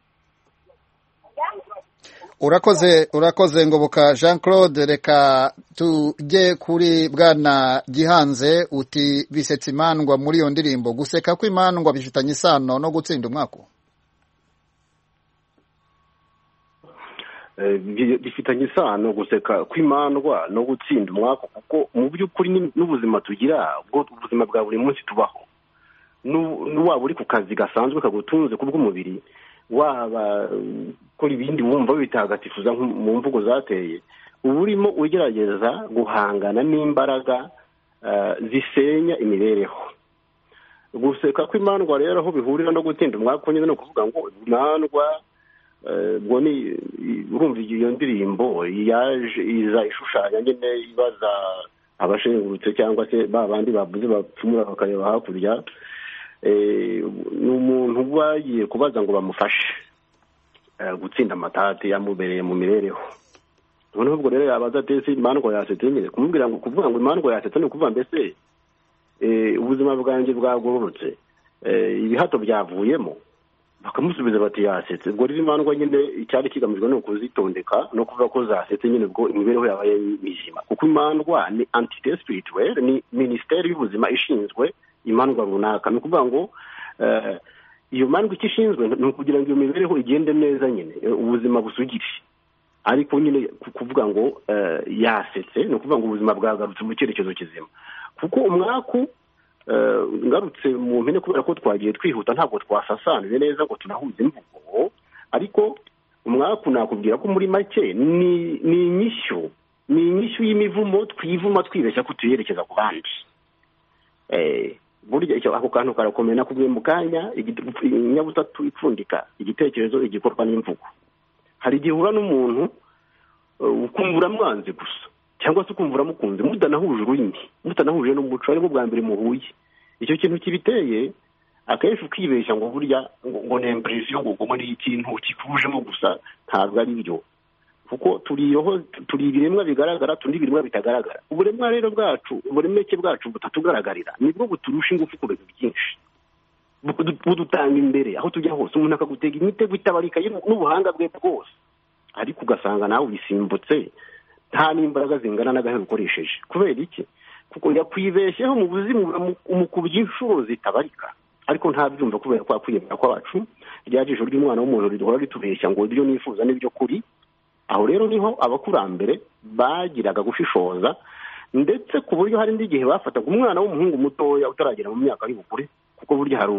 Urakoze Ngoboka Jean Claude. Reka tujye kuri bwana Gihanze. Uti bisetsa imandwa muri iyo ndirimbo, guseka kw'imandwa bifitanye isano no gutsinda umwako? Bifitanye isano guseka kw'imandwa no gutsinda umwako, kuko mu by'ukuri n'ubuzima tugira, ubwo ubuzima bwa buri munsi tubaho, n'uwaba uri ku kazi gasanzwe kagutunze kubw'umubiri, waba ukora ibindi wumva bitagatifuza mu mvugo zateye, uba urimo ugerageza guhangana n'imbaraga zisenya imibereho. Guseka kw'imandwa rero aho bihurira no gutinda umwaka nyine no kuvuga ngo imandwa ubwo ni urumva iyo ndirimbo yaje iza ishushanya nyine ibaza abashengurutse cyangwa se ba bandi bavuze bapfumura bakareba hakurya, ni umuntu bagiye kubaza ngo bamufashe gutsinda amatati yamubereye mu mibereho. Noneho ubwo rero yabaza ati imandwa yasetse nyine kumubwira ngo kuvuga ngo imandwa yasetse ni ukuvuga mbese ubuzima bwanjye bwagororotse, ibihato byavuyemo, bakamusubiza bati yasetse. Ubwo rero imandwa nyine icyari kigamijwe ni ukuzitondeka no kuvuga ko zasetse nyine ubwo imibereho yabaye mizima, kuko imandwa ni entité spirituelle, ni minisiteri y'ubuzima ishinzwe imandwa runaka. Ni ukuvuga ngo iyo mandwa icyo ishinzwe ni ukugira ngo iyo mibereho igende neza nyine ubuzima busugire. Ariko nyine kuvuga ngo yasetse ni ukuvuga ngo ubuzima bwagarutse mu cyerekezo kizima, kuko umwaku ngarutse mu mpine kubera ko twagiye twihuta ntabwo twasasanuye neza ngo tunahuze imvugo, ariko umwaku nakubwira ko muri make ni inyishyu y'imivumo twivuma twibeshya ko tuyerekeza ku bandi. Burya ako kantu karakomeye nakubwiye mu kanya, inyabutatu ipfundika igitekerezo igikorwa n'imvugo. Hari igihe uhura n'umuntu ukumva uramwanze gusa cyangwa se ukumva uramukunze mutanahuje ururimi, mutanahuje n'umuco, ariko bwa mbere muhuye. Icyo kintu kibiteye akenshi ukibeshya ngo burya ngo ni impression ngo ni ikintu kikujemo gusa, ntabwo ari byo, kuko turi ibiremwa bigaragara, tundi ibiremwa bitagaragara. Uburemwa rero bwacu, uburemeke bwacu butatugaragarira nibwo buturusha ingufu ku bintu byinshi, budutanga imbere aho tujya hose. Umuntu akagutega imitego itabarika n'ubuhanga bwe bwose, ariko ugasanga nawe ubisimbutse nta n'imbaraga zingana n'agahe ukoresheje. Kubera iki? Kuko yakwibeshyeho mu buzima umukubye inshuro zitabarika, ariko ntabyumva kubera ko kwiyemera kwacu rya jisho ry'umwana w'umuntu riduhora ritubeshya ngo ibyo nifuza n'ibyo kuri. Aho rero niho abakurambere bagiraga gushishoza, ndetse ku buryo hari n'igihe bafataga umwana w'umuhungu mutoya utaragera mu myaka y'ubukure, kuko burya hari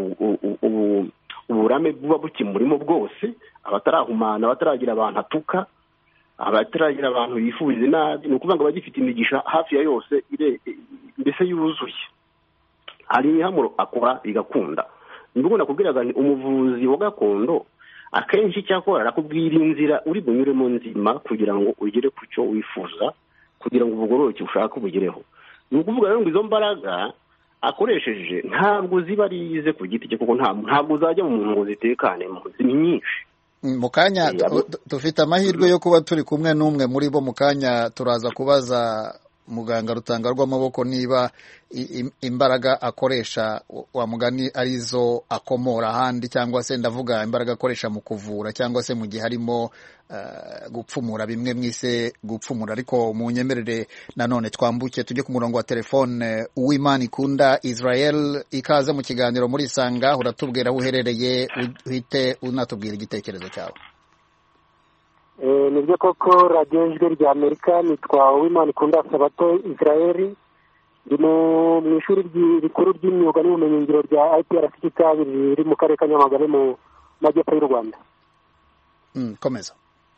uburame buba bukimurimo bwose, abatarahumana, abataragira abantu atuka, abataragira abantu bifuza inabi. Ni ukuvuga ngo bagifite imigisha hafi ya yose mbese yuzuye. Hari imihamuro akora igakunda. Nubwo nakubwiraga ni umuvuzi wa gakondo, akenshi cyakora arakubwira inzira uri bunyuremo nzima kugira ngo ugere ku cyo wifuza, kugira ngo ubugororoke ushaka ubugereho. Ni ukuvuga rero ngo izo mbaraga akoresheje ntabwo ziba ari ize ku giti cye, kuko ntabwo zajya mu muntu ngo zitekane, ni nyinshi. Mu kanya dufite amahirwe yo kuba turi kumwe n'umwe muri bo. Mu kanya turaza kubaza muganga Rutanga rw'amaboko niba imbaraga akoresha wa mugani arizo akomora ahandi, cyangwa se ndavuga imbaraga akoresha mu kuvura cyangwa se mu gihe harimo gupfumura, bimwe mwise gupfumura. Ariko mu nyemerere nanone twambuke tujye ku murongo wa telefone. Uwimana ikunda Israel, ikaze mu kiganiro muri Isanga. Uratubwira aho uherereye, uhite unatubwira igitekerezo cyawe. Nibyo koko radiyo ijwi rya Amerika. Nitwa Uwimana ikunda Sabato Israel, ndi mu ishuri rikuru ry'imyuga n'ubumenyingiro rya IPRC Kabiri riri mu karere ka Nyamagabe mu majyepfo y'u Rwanda. Komeza.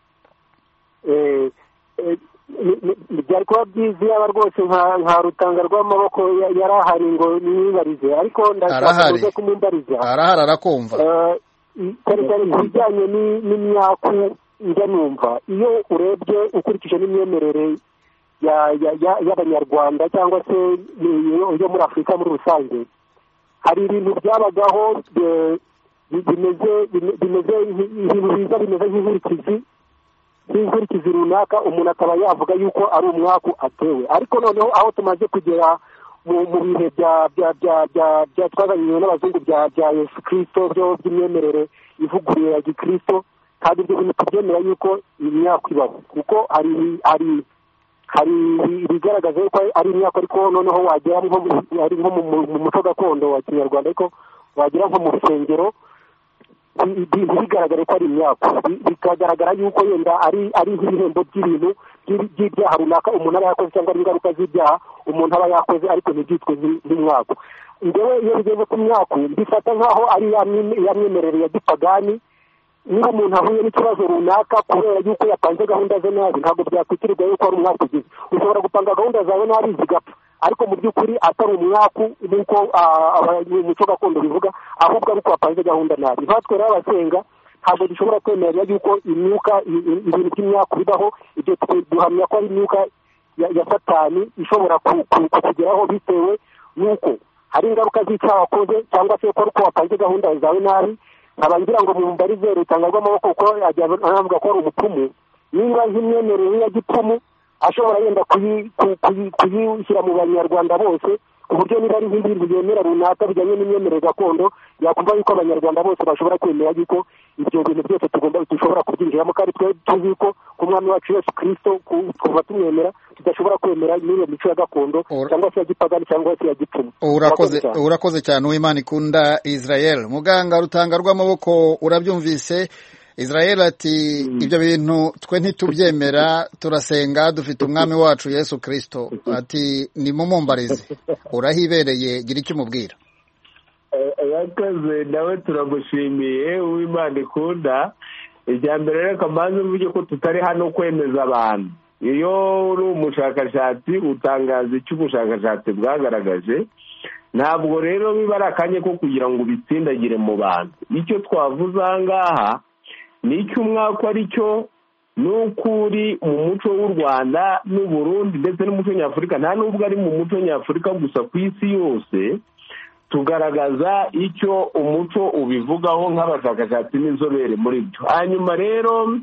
Byari kuba byiza yaba rwose nka Rutanga rw'amaboko yari ahari ngo nibarize, ariko ndashaka kumumbariza. Arahari arakumva. Cyane cyane ku bijyanye n'imyaku njya numva, iyo urebye ukurikije n'imyemerere y'abanyarwanda cyangwa se yo muri Afurika muri rusange, hari ibintu byabagaho bimeze nk'inkurikizi runaka, umuntu akaba yavuga yuko ari umwaku atewe. Ariko noneho aho tumaze kugera mu bihe bya twazanywe n'abazungu bya Yesu Kristo, byo by'imyemerere ivuguruye ya Gikristo, kandi ibyo bintu tubyemera yuko imyaka ibaho, kuko hari ibigaragaza yuko ari imyaka, ariko noneho wagera nko mu muco gakondo wa Kinyarwanda, ariko wagera nko mu rusengero bigaragara ko ari imyaka, bikagaragara yuko yenda ari nk'ibihembo by'ibintu by'ibyaha runaka umuntu aba yakoze, cyangwa ingaruka z'ibyaha umuntu aba yakoze, ariko ntibyitwe nk'imyaka. Ngewe iyo bigeze ku myaka mbifata nk'aho ari ya myemerere ya gipagani niba umuntu ahuye n'ikibazo runaka kubera yuko yapanze gahunda ze nabi ntabwo byakwitirirwa yuko ari umwaku ugize. Ushobora gupanga gahunda zawe nabi zigapfa ariko mu by'ukuri atari umwaku nk'uko umuco gakondo bivuga, ahubwo ari uko wapanze gahunda nabi. Nkatwe rero abasenga ntabwo dushobora kwemerera yuko imyuka ibintu by'imyaku bibaho. Ibyo duhamya ko ari imyuka ya satani ishobora kukugeraho bitewe n'uko hari ingaruka z'icyaha wakoze cyangwa se ko ari uko wapanze gahunda zawe nabi. Ngira ngo mu mbarize rutanga rw'amaboko ko anavuga ko ari umupfumu. Niba nk'imyemerere ya gipfumu ashobora yenda kuyishyira mu banyarwanda bose ku buryo niba ari nk'ibintu byemera runaka bijyanye n'imyemerere gakondo yakumva yuko abanyarwanda bose bashobora kwemera yuko ibyo bintu byose dushobora kubyinjiramo, kandi twe tuzi ko ku mwami wacu Yesu Kristo kuva tumwemera tudashobora kwemera n'iyo mico ya gakondo cyangwa se ya gipagani cyangwa se ya gipfumu. Urakoze cyane Uwimana ikunda Israel. Muganga rutanga rw'amaboko urabyumvise. Israel ati ibyo bintu twe ntitubyemera, turasenga dufite umwami wacu Yesu Kristo. Ati nimumumbarize, urahibereye, gira icyo umubwira. Yakoze nawe turamushimiye Uwimana ikunda. Ijya mbere reka mbanze mvuge ko tutari hano kwemeza abantu. Iyo uri umushakashatsi utangaza icyo ubushakashatsi bwagaragaje, ntabwo rero biba ari akanya ko kugira ngo ubitsindagire mu bantu. Icyo twavuze aha ngaha ni icy'umwaka ari cyo n'ukuri mu muco w'u Rwanda n'u Burundi ndetse n'umuco nyafurika, nta nubwo ari mu muco nyafurika gusa, ku isi yose tugaragaza icyo umuco ubivugaho nk'abashakashatsi n'inzobere muri byo. Hanyuma rero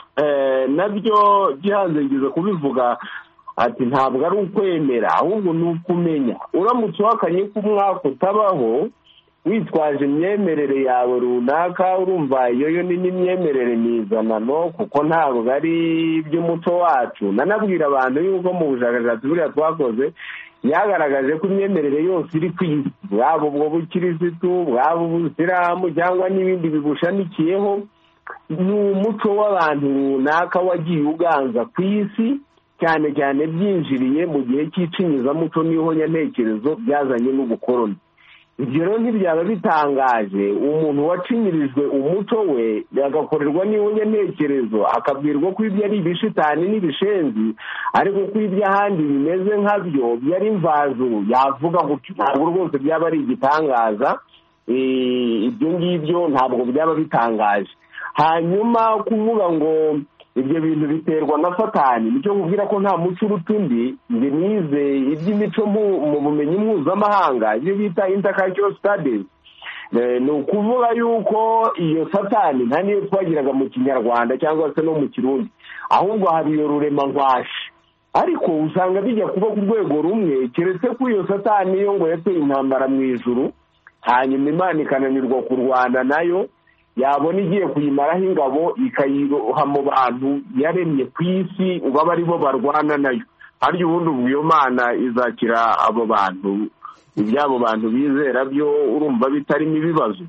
nabyo gihanze ngize kubivuga ati ntabwo ari ukwemera ahubwo ni ukumenya. Uramutse uhakanye ko umwaka utabaho witwaje imyemerere yawe runaka, urumva iyo ni n'imyemerere mizanano kuko ntabwo ari iby'umuco wacu. Nanabwira abantu yuko mu bushakashatsi buriya twakoze yagaragaje ko imyemerere yose iri ku isi, bwaba ubwo bukirisitu, bwaba ubusiramu cyangwa n'ibindi bibushamikiyeho, ni umuco w'abantu runaka wagiye uganza ku isi, cyane cyane byinjiriye mu gihe cy'icinyizamuco n'ihonyantekerezo byazanye n'ubukoroni. Ibyo rero ntibyaba bitangaje umuntu wacinyirijwe umuco we agakorerwa n'ihonyantekerezo akabwirwa ko ibyo ari ibishitani n'ibishenzi, ariko ko ibyo ahandi bimeze nkabyo byari imvazu, yavuga gutyo. Ntabwo rwose byaba ari igitangaza, ibyo ngibyo ntabwo byaba bitangaje. Hanyuma kuvuga ngo ibyo bintu biterwa na satani, nicyo kubwira ko nta muco uruta undi. Njye nize iby'imico mu bumenyi mpuzamahanga, ibyo bita intercultural studies. Ni ukuvuga yuko iyo satani nta niyo twagiraga mu kinyarwanda cyangwa se no mu kirundi, ahubwo hari iyo rurema nkwashi, ariko usanga bijya kuba ku rwego rumwe, keretse ko iyo satani yo ngo yateye intambara mu ijuru, hanyuma Imana ikananirwa kurwana nayo, yabona igiye kuyimaraho ingabo ikayiroha mu bantu yaremye ku isi, baba ari bo barwana nayo. Harya ubundi ubwo iyo Mana izakira abo bantu, iby'abo bantu bizera byo urumva bitarimo ibibazo.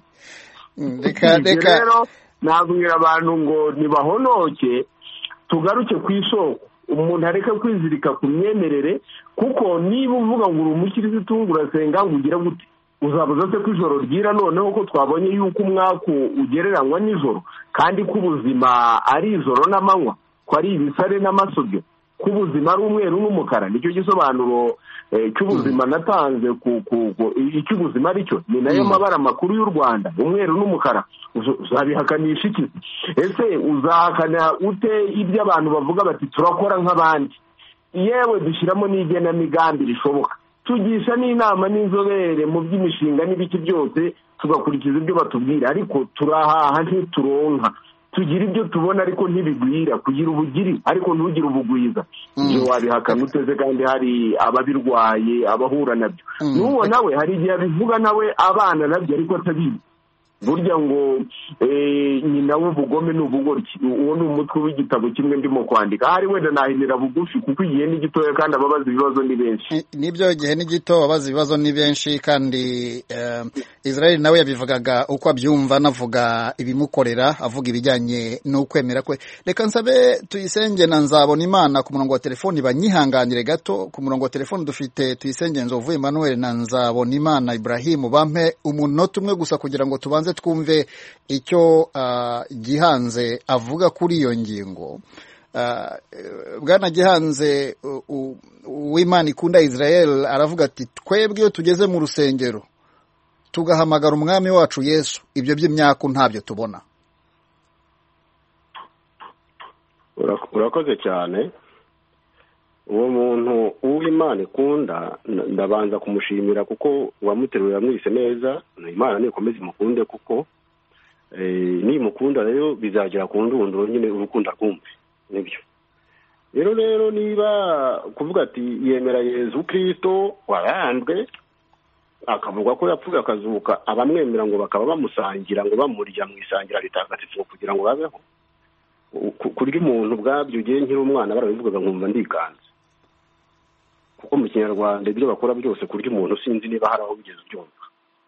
Rero nabwira abantu ngo nibahonoke, tugaruke ku isoko, umuntu areke kwizirika ku myemerere, kuko niba uvuga ngo uri umukirisitu urasenga ngo ugire gute, uzabuza se ko ijoro ryira, noneho ko twabonye yuko umwaka ugereranywa n'ijoro, kandi ko ubuzima ari ijoro n'amanywa, ko ari ibisare n'amasobyo, ko ubuzima ari umweru n'umukara. Nicyo gisobanuro cy'ubuzima natanze. Icyo ubuzima ari cyo ni nayo mabara makuru y'u Rwanda, umweru n'umukara. Uzabihakanisha iki? Ese uzahakana ute ibyo abantu bavuga bati turakora nk'abandi? Yewe dushyiramo n'igenamigambi rishoboka, tugisha n'inama n'inzobere mu by'imishinga n'ibiki byose, tugakurikiza ibyo batubwira, ariko turahaha ntituronka. Tugira ibyo tubona ariko ntibigwira, kugira ubugiri ariko ntugire ubugwiza. Ibyo wabihakana uteze, kandi hari ababirwaye, abahura nabyo. N'uwo nawe hari igihe abivuga nawe abana nabyo ariko atabizi. Burya ngo nyina w'ubugome ni ubugoryi. Uwo ni umutwe w'igitabo kimwe ndimo kwandika. Ahari wenda nahinira bugufi kuko igihe ni gitoya kandi ababaza ibibazo ni benshi. Nibyo, igihe ni gito, ababaza ibibazo ni benshi, kandi Israel nawe yabivugaga uko abyumva, anavuga ibimukorera, avuga ibijyanye n'ukwemera kwe. Reka nsabe Tuyisenge na Nzabonimana ku murongo wa telefoni banyihanganire gato. Ku murongo wa telefoni dufite Tuyisenge Nzovu Emmanuel na Nzabonimana Ibrahim. Bampe umunota umwe gusa kugira ngo tubanze twumve icyo Gihanze avuga kuri iyo ngingo. Bwana Gihanze, uw'Imana ikunda Israel aravuga ati twebwe iyo tugeze mu rusengero tugahamagara umwami wacu Yesu, ibyo by'imyaku ntabyo tubona. Urakoze cyane. Uwo muntu uw'Imana ikunda ndabanza kumushimira kuko wamuteruye amwise neza. Imana nikomeze imukunde kuko nimukunda rero bizagera ku ndunduro nyine urukundo rwumve nibyo. Rero niba kuvuga ati yemera Yesu Kristo waranzwe akavuga ko yapfuye akazuka, abamwemera ngo bakaba bamusangira ngo bamurya mu isangira ritagatifu kugira ngo babeho. Kurya umuntu ubwabyo ugiye nkiri umwana barabivugaga nkumva ndikanze, kuko mu Kinyarwanda ibyo bakora byose kurya umuntu sinzi niba hari aho bigeze byumva.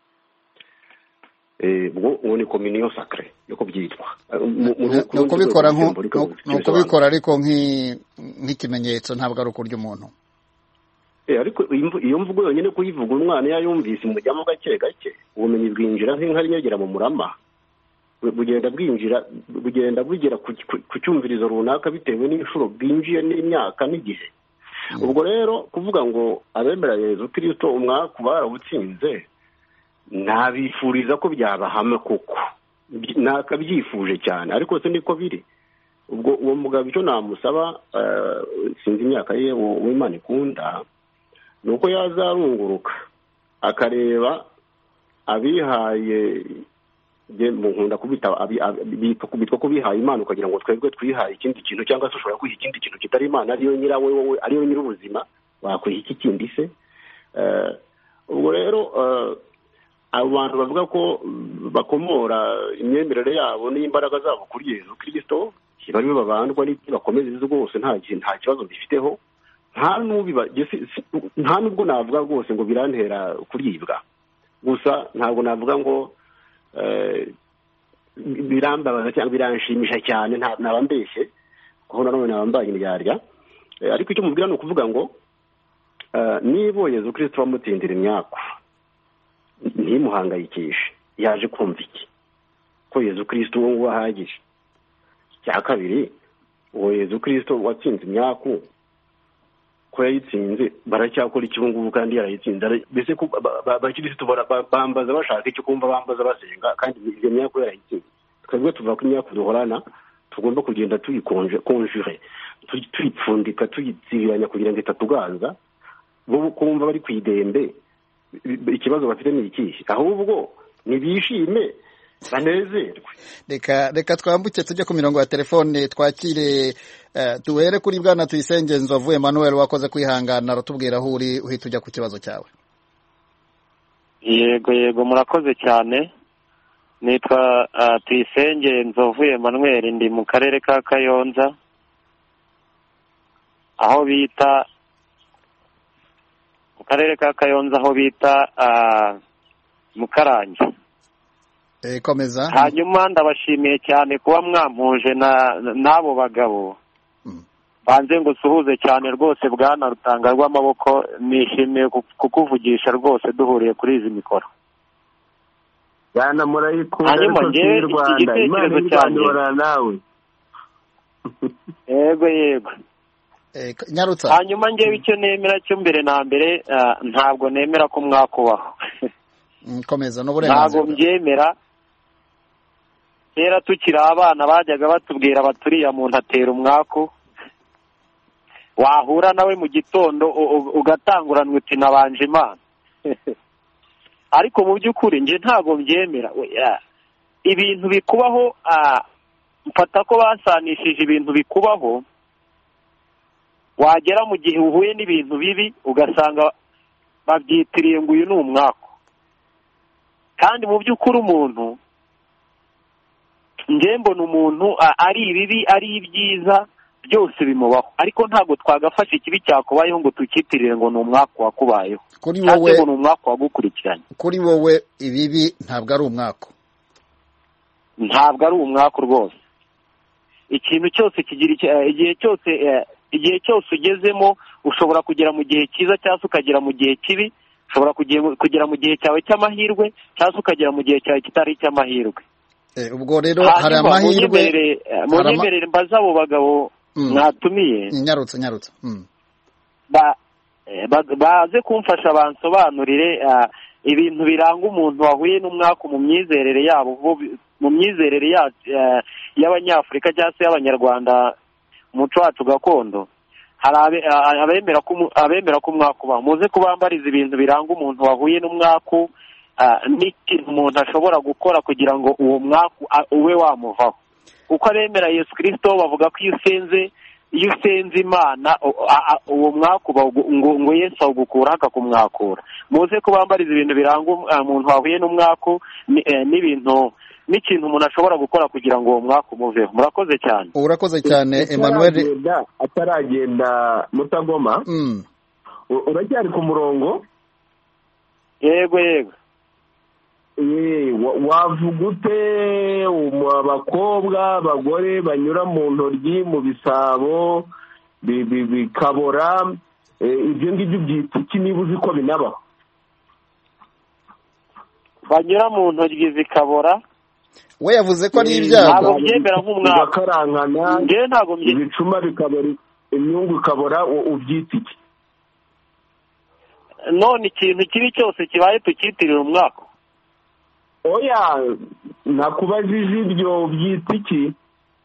Ngo ni communion sacrée yo kubyitwa, no kubikora ariko nk'ikimenyetso, ntabwo ari ukurya umuntu. Ariko iyo mvugo yonyine kuyivuga umwana yayumvise mujyamo gake gake, ubumenyi bwinjira nk'inkari nyegera mu murama, bugenda bugera ku cyumvirizo runaka bitewe n'inshuro bwinjiye n'imyaka n'igihe. Ubwo rero kuvuga ngo abemera Yesu Kristo umwaku barawutsinze, nabifuriza ko byabahama kuko nakabyifuje cyane, ariko se niko biri. Ubwo uwo mugabo icyo namusaba, sinzi imyaka ye w'Imana ikunda, nuko yazarunguruka akareba abihaye, nkunda bitwa ko bihaye Imana, ukagira ngo twebwe twihaye ikindi kintu, cyangwa se ushobora kwiha ikindi kintu kitari Imana ariyo nyirawe, wowe ariyo nyir'ubuzima, wakwiha iki kindi se? Ubwo rero abo bantu bavuga ko bakomora imyemerere yabo n'imbaraga zabo kuri Yesu Kristo, bari babandwa n'ibyo bakomeza rwose nta kibazo bifiteho, nta nubwo navuga rwose ngo birantera kuribwa, gusa ntabwo navuga ngo birambabaza cyangwa biranshimisha cyane, naba mbeshye kuko nanone naba mbaye imyarya. Ariko icyo mubwira ni ukuvuga ngo niba Yesu Kristo bamutindira imyaku ntimuhangayikishe, yaje kumva iki? Ko Yesu Kristo uwo nguwo ahagije. Cya kabiri, uwo Yesu Kristo watsinze imyaku ko yayitsinze, baracyakora iki ngubu kandi yarayitsinze? Mbese abakirisitu bambaza bashaka icyo kumva, bambaza basenga, kandi iyo myaka yarayitsinze. Twebwe tuvuga ko imyaka duhorana tugomba kugenda tuyikonjure, tuyipfundika, tuyitsibiranya kugira ngo itatuganza. Bo kumva bari kwidembe, ikibazo bafite ni ikihe? Ahubwo nibishime banezerwe. Reka twambuke tujye ku mirongo ya telefone, twakire duhere kuri Bwana Tuyisenge Nzovu Emmanuel, wakoze kwihangana, aratubwira aho uri, uhita ujya ku kibazo cyawe. Yego murakoze cyane. Nitwa Tuyisenge Nzovu Emmanuel, ndi mu karere ka Kayonza, aho bita Mukarange. Komeza. Hanyuma ndabashimiye cyane kuba mwampuje n'abo bagabo. Banze ngo suhuze cyane rwose Bwana Rutanga rw'amaboko, nishimiye kukuvugisha rwose duhuriye kuri izi mikoro. Bwana murayikunda, hanyuma ngewe igitekerezo cyanjye nawe. Yego. Nyarutsa. Hanyuma ngewe icyo nemera cyo mbere na mbere, ntabwo nemera ko mwakubaho. Komeza n'uburenganzira. Ntabwo mbyemera. Kera tukiri abana bajyaga batubwira baturiya muntu atera umwaku, wahura nawe mu gitondo ugatanguranwa uti nabanje Imana. Ariko mu by'ukuri nje ntabwo mbyemera. Ibintu bikubaho, mfata ko basanishije ibintu bikubaho, wagera mu gihe uhuye n'ibintu bibi ugasanga babyitiriye ngo uyu ni umwaku. Kandi mu by'ukuri umuntu, nje mbona umuntu ari ibibi ari ibyiza byose bimubaho, ariko ntabwo twagafasha ikibi cyakubayeho ngo tukitirire ngo ni umwaku wakubayeho, kuri wowe ngo ni umwaku wagukurikiranye. Kuri wowe ibibi ntabwo ari umwaku? Ntabwo ari umwaku rwose. Ikintu cyose kigira igihe cyose ugezemo, ushobora kugera mu gihe cyiza cyangwa se ukagera mu gihe kibi, ushobora kugera mu gihe cyawe cy'amahirwe cyangwa se ukagera mu gihe cyawe kitari icy'amahirwe. ubwo rero hari amahirwe munyemerere mbaza abo bagabo mwatumiye nyarutse baze kumfasha bansobanurire ibintu biranga umuntu wahuye n'umwaka mu myizerere yabo, mu myizerere y'abanyafurika cyangwa se y'abanyarwanda, umuco wacu gakondo. Hari abemera ko umwaka ubaho. Muze kubambariza ibintu biranga umuntu wahuye n'umwaka n'ikintu umuntu ashobora gukora kugira ngo uwo mwaka ube wamuvaho. Kuko abemera Yesu Kristo bavuga ko iyo usenze Imana uwo mwaka uba ngo Yesu awugukura akakumwakura. Muze kubambariza ibintu biranga umuntu wahuye n'umwaka n'ikintu umuntu ashobora gukora kugira ngo uwo mwaka umuveho. Murakoze cyane. Urakoze cyane Emmanuel. Ataragenda Mutagoma, uracyari ku murongo? Yego. Wavuga ute abakobwa abagore banyura mu ntoryi mu bisabo bikabora, ibyo ngibyo byitwa iki niba uzi ko binabaho? Banyura mu ntoryi zikabora, we yavuze ko ari ibyago. Ntabwo byemera nk'umwaka. Bigakarankana, ibicuma bikabora, imyungu ikabora, ubyita iki? None ikintu kibi cyose kibaye tukitirira umwaka? Oya, nakubajije ibyo byita iki?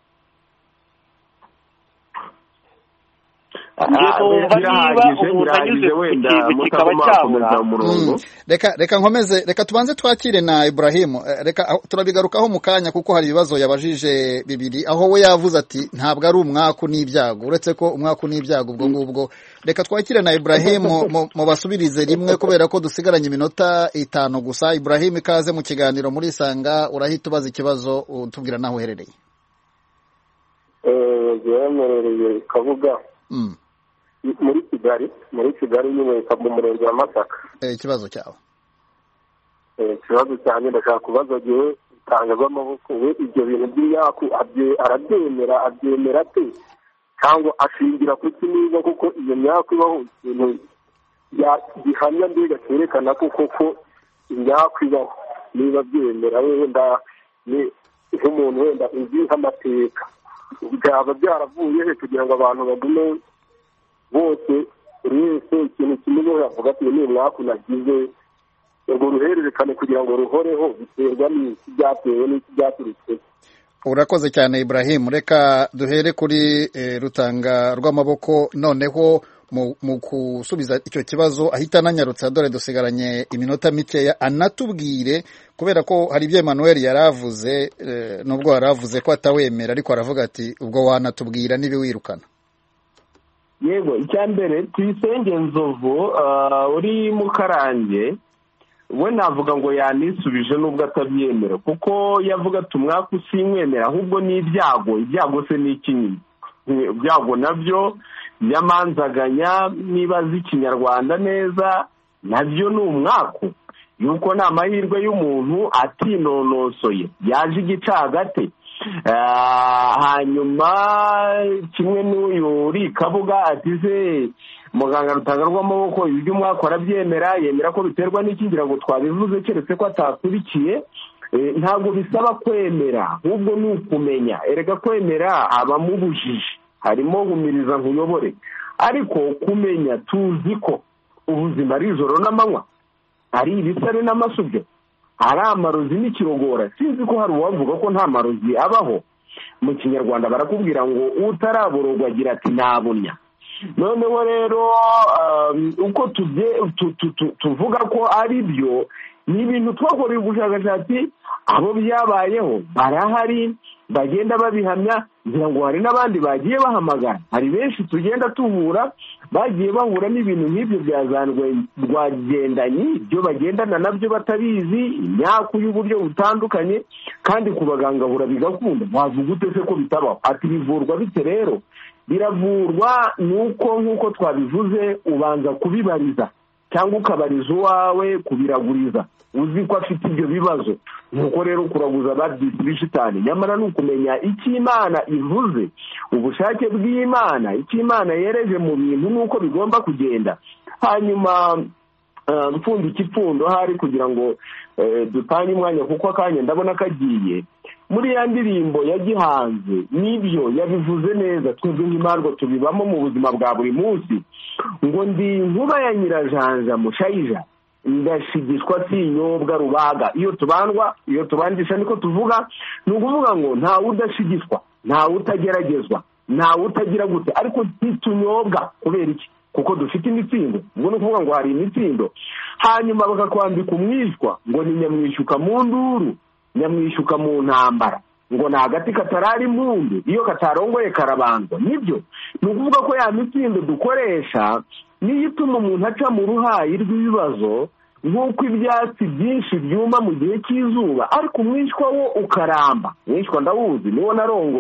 Reka tubanze twakire na Ibrahim. Reka turabigarukaho mu kanya kuko hari ibibazo yabajije bibiri, aho we yavuze ati ntabwo ari umwaka n'ibyago, uretse ko umwaka n'ibyago ubwo ngubwo. Reka twakire na Ibrahim mu basubirize rimwe kubera ko dusigaranye iminota 5 gusa. Ibrahim, ikaze mu kiganiro muri Sanga, urahita ubaza ikibazo utubwira naho uherereye. Yemerereye Kabuga muri Kigali nyine mu murenge wa Masaka. Ikibazo cyawe? Ikibazo cyane ndashaka kubaza gihe itangazwa amaboko, we ibyo bintu by'imyaka abyemera ate, cyangwa ashingira ku kiniza kuko iyo myaka ibaho ikintu gihamya mbega cyerekana ko koko imyaka ibaho, niba byemera wenda ni nk'umuntu wenda uzi nk'amateka byaba byaravuye he kugira ngo abantu bagume bose buri wese ikintu kimwe yavuga ati ni umwaka nagize, urwo ruhererekane kugira ngo ruhoreho biterwa n'iki byatewe n'iki byaturutse. Urakoze cyane Ibrahim. Reka duhere kuri Rutanga rw'amaboko, noneho mu kusubiza icyo kibazo ahita ananyarutsa, dore dusigaranye iminota mikeya, anatubwire kubera ko hari ibyo Emmanuel yaravuze, nubwo yaravuze ko atawemera ariko aravuga ati ubwo wanatubwira n'ibiwirukana. Yego, icyambere Tuyisenge Nzovu uri mu Karange, we navuga ngo yanisubije nubwo atabyemera, kuko yavuga ati umwaka usimwemera ahubwo ni ibyago se ni iki? Ibyago nabyo byamanzaganya, niba azi Ikinyarwanda neza, nabyo ni umwaka, yuko ni amahirwe y'umuntu atinonosoye yaje igicagate. Hanyuma kimwe n'uyu uri Kabuga atize muganga Rutanga rw'amaboko iby'umwaka arabyemera, yemera ko biterwa n'ikingira ngo twabivuze keretse ko atakurikiye. Ntabwo bisaba kwemera, ahubwo ni ukumenya. Erega kwemera abamubujije harimo humiriza nkuyobore, ariko kumenya tuzi ko ubuzima ari ijoro n'amanywa, ari ibisare n'amasubyo, hari amarozi n'ikirogora. Sinzi ko hari uwavuga ko nta marozi abaho. Mu Kinyarwanda barakubwira ngo utarabororwa agira ati nabunya. Noneho rero uko tuvuga ko ari byo, ni ibintu twakoreye ubushakashatsi, abo byabayeho barahari bagenda babihamya, ngira ngo hari n'abandi bagiye bahamagara. Hari benshi tugenda tuhura bagiye bahura n'ibintu nk'ibyo byazanwe rwagendanyi, ibyo bagendana nabyo batabizi, imyaka y'uburyo butandukanye, kandi ku bagangahura bigakunda. Wavuga ute se ko bitabaho? Ati bivurwa bite rero? Biravurwa nuko nk'uko twabivuze ubanza kubibariza, cyangwa ukabariza uwawe kubiraguriza uzi ko afite ibyo bibazo. Nuko rero kuraguza babyita ibishitani. Nyamara ni ukumenya icyo Imana ivuze, ubushake bw'Imana, icyo Imana yereje mu bintu nuko bigomba kugenda. Hanyuma mpfundika ipfundo hari kugira ngo dutange umwanya kuko akanya ndabona kagiye. Muri ya ndirimbo ya Gihanze nibyo yabivuze neza, twebwe nk'imarwa tubibamo mu buzima bwa buri munsi, ngo ndi inkuba ya Nyirajanja Mushayija ndashigishwa sinyobwa rubaga. Iyo tubandisha niko tuvuga, ni ukuvuga ngo ntawe udashigishwa, ntawe utageragezwa, ntawe utagira gute, ariko ntitunyobwa. Kubera iki? kuko dufite imitsindo. Ubwo ni ukuvuga ngo hari imitsindo, hanyuma bakakwambika umwishywa ngo ni nyamwishyuka mu nduru, nyamwishyuka mu ntambara, ngo ni agati katarari impundu, iyo katarongoye karabanzwa. Nibyo ni ukuvuga ko ya mitsindo dukoresha niyo ituma umuntu aca mu ruhayi rw'ibibazo, nk'uko ibyatsi byinshi byuma mu gihe cy'izuba, ariko umwishywa wo ukaramba. Umwishywa ndawuzi, niwo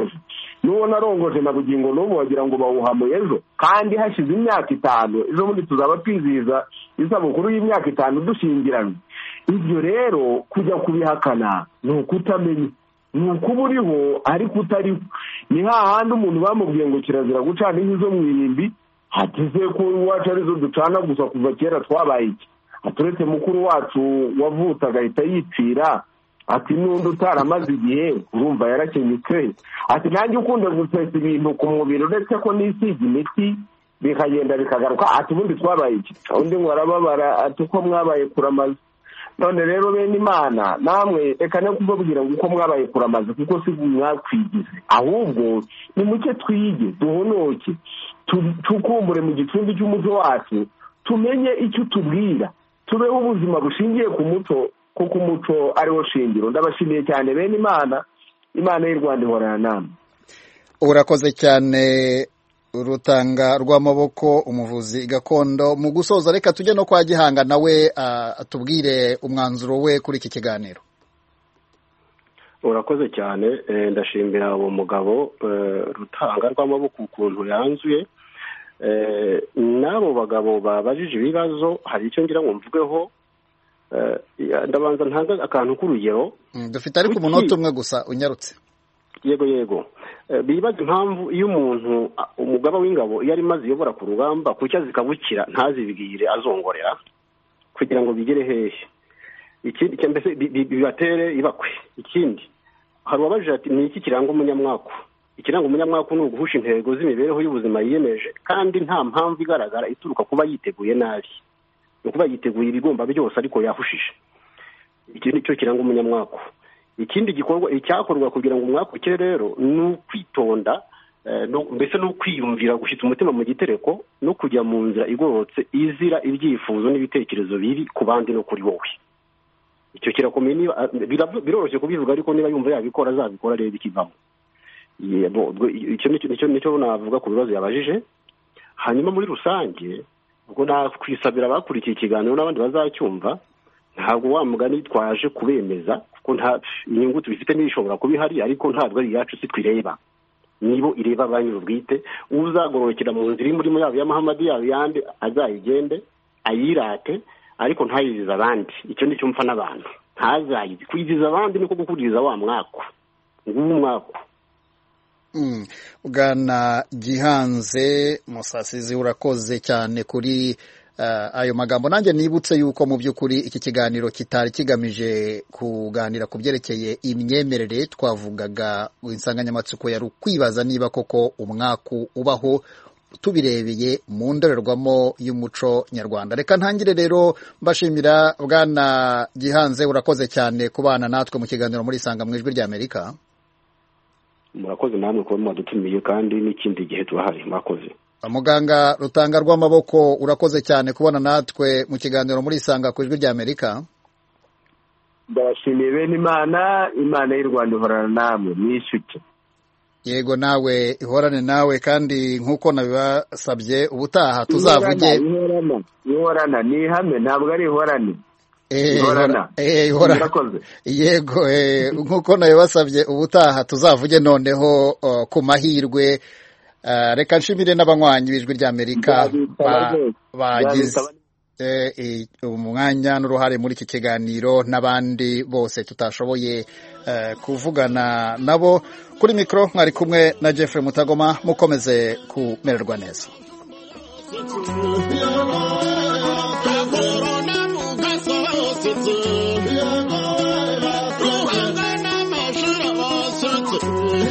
narongoje na bugingo n'ubu wagira ngo bawuhamuye ejo, kandi hashize imyaka 5. Ejo bundi tuzaba twizihiza isabukuru y'imyaka 5 dushyingiranywe. Ibyo rero kujya kubihakana ni ukutamenya, ni ukuba uriho ariko utariho. Ni hahandi umuntu bamubwiye ngo kirazira gucana inkwi zo mu irimbi, hateze ko iwacu arizo ducana gusa kuva kera twabaye iki. Aturetse mukuru wacu wavutse agahita yipfira, ati n'undi utaramaze igihe urumva yarakenyutse, ati nanjye ukunda gusesa ibintu ku mubiri uretse ko nisiga imiti bikagenda bikagaruka, ati ubundi twabaye iki. Undi ngo arababara, ati uko mwabaye kuramaze. None rero bene Imana namwe reka no kubabwira ngo uko mwabaye kuramaze, kuko si mwakwigize, ahubwo ni muke twige, duhonoke, tukumbure mu gicumbi cy'umuco wacu, tumenye icyo tubwira, tubeho ubuzima bushingiye ku muco, kuko umuco ariwo shingiro. Ndabashimiye cyane bene Imana, Imana y'u Rwanda ihorana namwe. Urakoze cyane Rutanga rw'amaboko, umuvuzi gakondo. Mu gusoza reka tujye no kwa Gihanga nawe atubwire umwanzuro we kuri iki kiganiro. Urakoze cyane, ndashimira uwo mugabo Rutanga rw'amaboko ukuntu yanzuye. N'abo bagabo babajije ibibazo hari icyo ngira ngo mvugeho. Ndabanza ntanga akantu k'urugero. Dufite ariko umunota umwe gusa, unyarutse. Yego bibaza impamvu iyo umuntu umugaba w'ingabo iyo ari maze yobora ku rugamba kucya zikabukira ntazibwire azongorera kugira ngo bigere hehe. Ikindi cyambese bibatere ibakwe. Ikindi hari wabajije ati ni iki kiranga umunyamwaku? Ikiranga umunyamwaku ni uguhusha intego z'imibereho y'ubuzima yiyemeje, kandi nta mpamvu igaragara ituruka kuba yiteguye nabi, no kuba yiteguye ibigomba byose ariko yahushije. Iki ni cyo kiranga umunyamwaku. Ikindi gikorwa icyakorwa kugira ngo umwakuke rero ni ukwitonda, mbese no kwiyumvira, gushyitsa umutima mu gitereko, no kujya mu nzira igororotse izira ibyifuzo n'ibitekerezo bibi ku bandi no kuri wowe. Icyo kirakomeye, niba biroroshye kubivuga, ariko niba yumva yabikora azabikora rero ikivamo. Icyo nicyo navuga ku bibazo yabajije. Hanyuma muri rusange ubwo nakwisabira abakurikiye ikiganiro n'abandi bazacyumva, ntabwo wa mugani twaje kubemeza, kuko nta inyungu tubifite n'ishobora kuba ihari, ariko ntabwo ari yacu, si twireba, nibo ireba banyuru bwite. Uzagororokera mu nzira muri yabo ya Muhammad yabo yandi azayigende ayirate, ariko ntayiziza abandi. Icyo nicyo mpfa n'abantu, ntazayizi kwiziza abandi niko gukuriza wa mwako ng'umwako. Bwana Gihanze Musasizi, urakoze cyane kuri ayo magambo. Nanjye nibutse yuko mu by'ukuri iki kiganiro kitari kigamije kuganira ku byerekeye imyemerere. Twavugaga insanganyamatsiko yari ukwibaza niba koko umwaku ubaho tubirebeye mu ndorerwamo y'umuco nyarwanda. Reka ntangire rero mbashimira Bwana Gihanze, urakoze cyane kubana natwe mu kiganiro muri Sanga mu Ijwi ry'Amerika. Murakoze namwe kuba mwadutumiye, kandi n'ikindi gihe turahari. Murakoze. Muganga Rutanga rw'amaboko, urakoze cyane kubona natwe mu kiganiro muri Sanga ku Ijwi ry'Amerika. Ndabashimiye bene Imana, Imana y'u Rwanda ihorana namwe mwishyuke. Yego nawe ihorane nawe, kandi nk'uko nabibasabye ubutaha tuzavuge ihorana ni ihame, ntabwo ari ihorane. Yego nk'uko nabibasabye ubutaha tuzavuge noneho ku mahirwe. Reka nshimire n'abanywanyi b'Ijwi ry'Amerika bagize umwanya n'uruhare muri iki kiganiro, n'abandi bose tutashoboye kuvugana nabo. Kuri mikoro mwari kumwe na Jeffrey Mutagoma, mukomeze kumererwa neza. basetse ruhanga n'amashuri basetse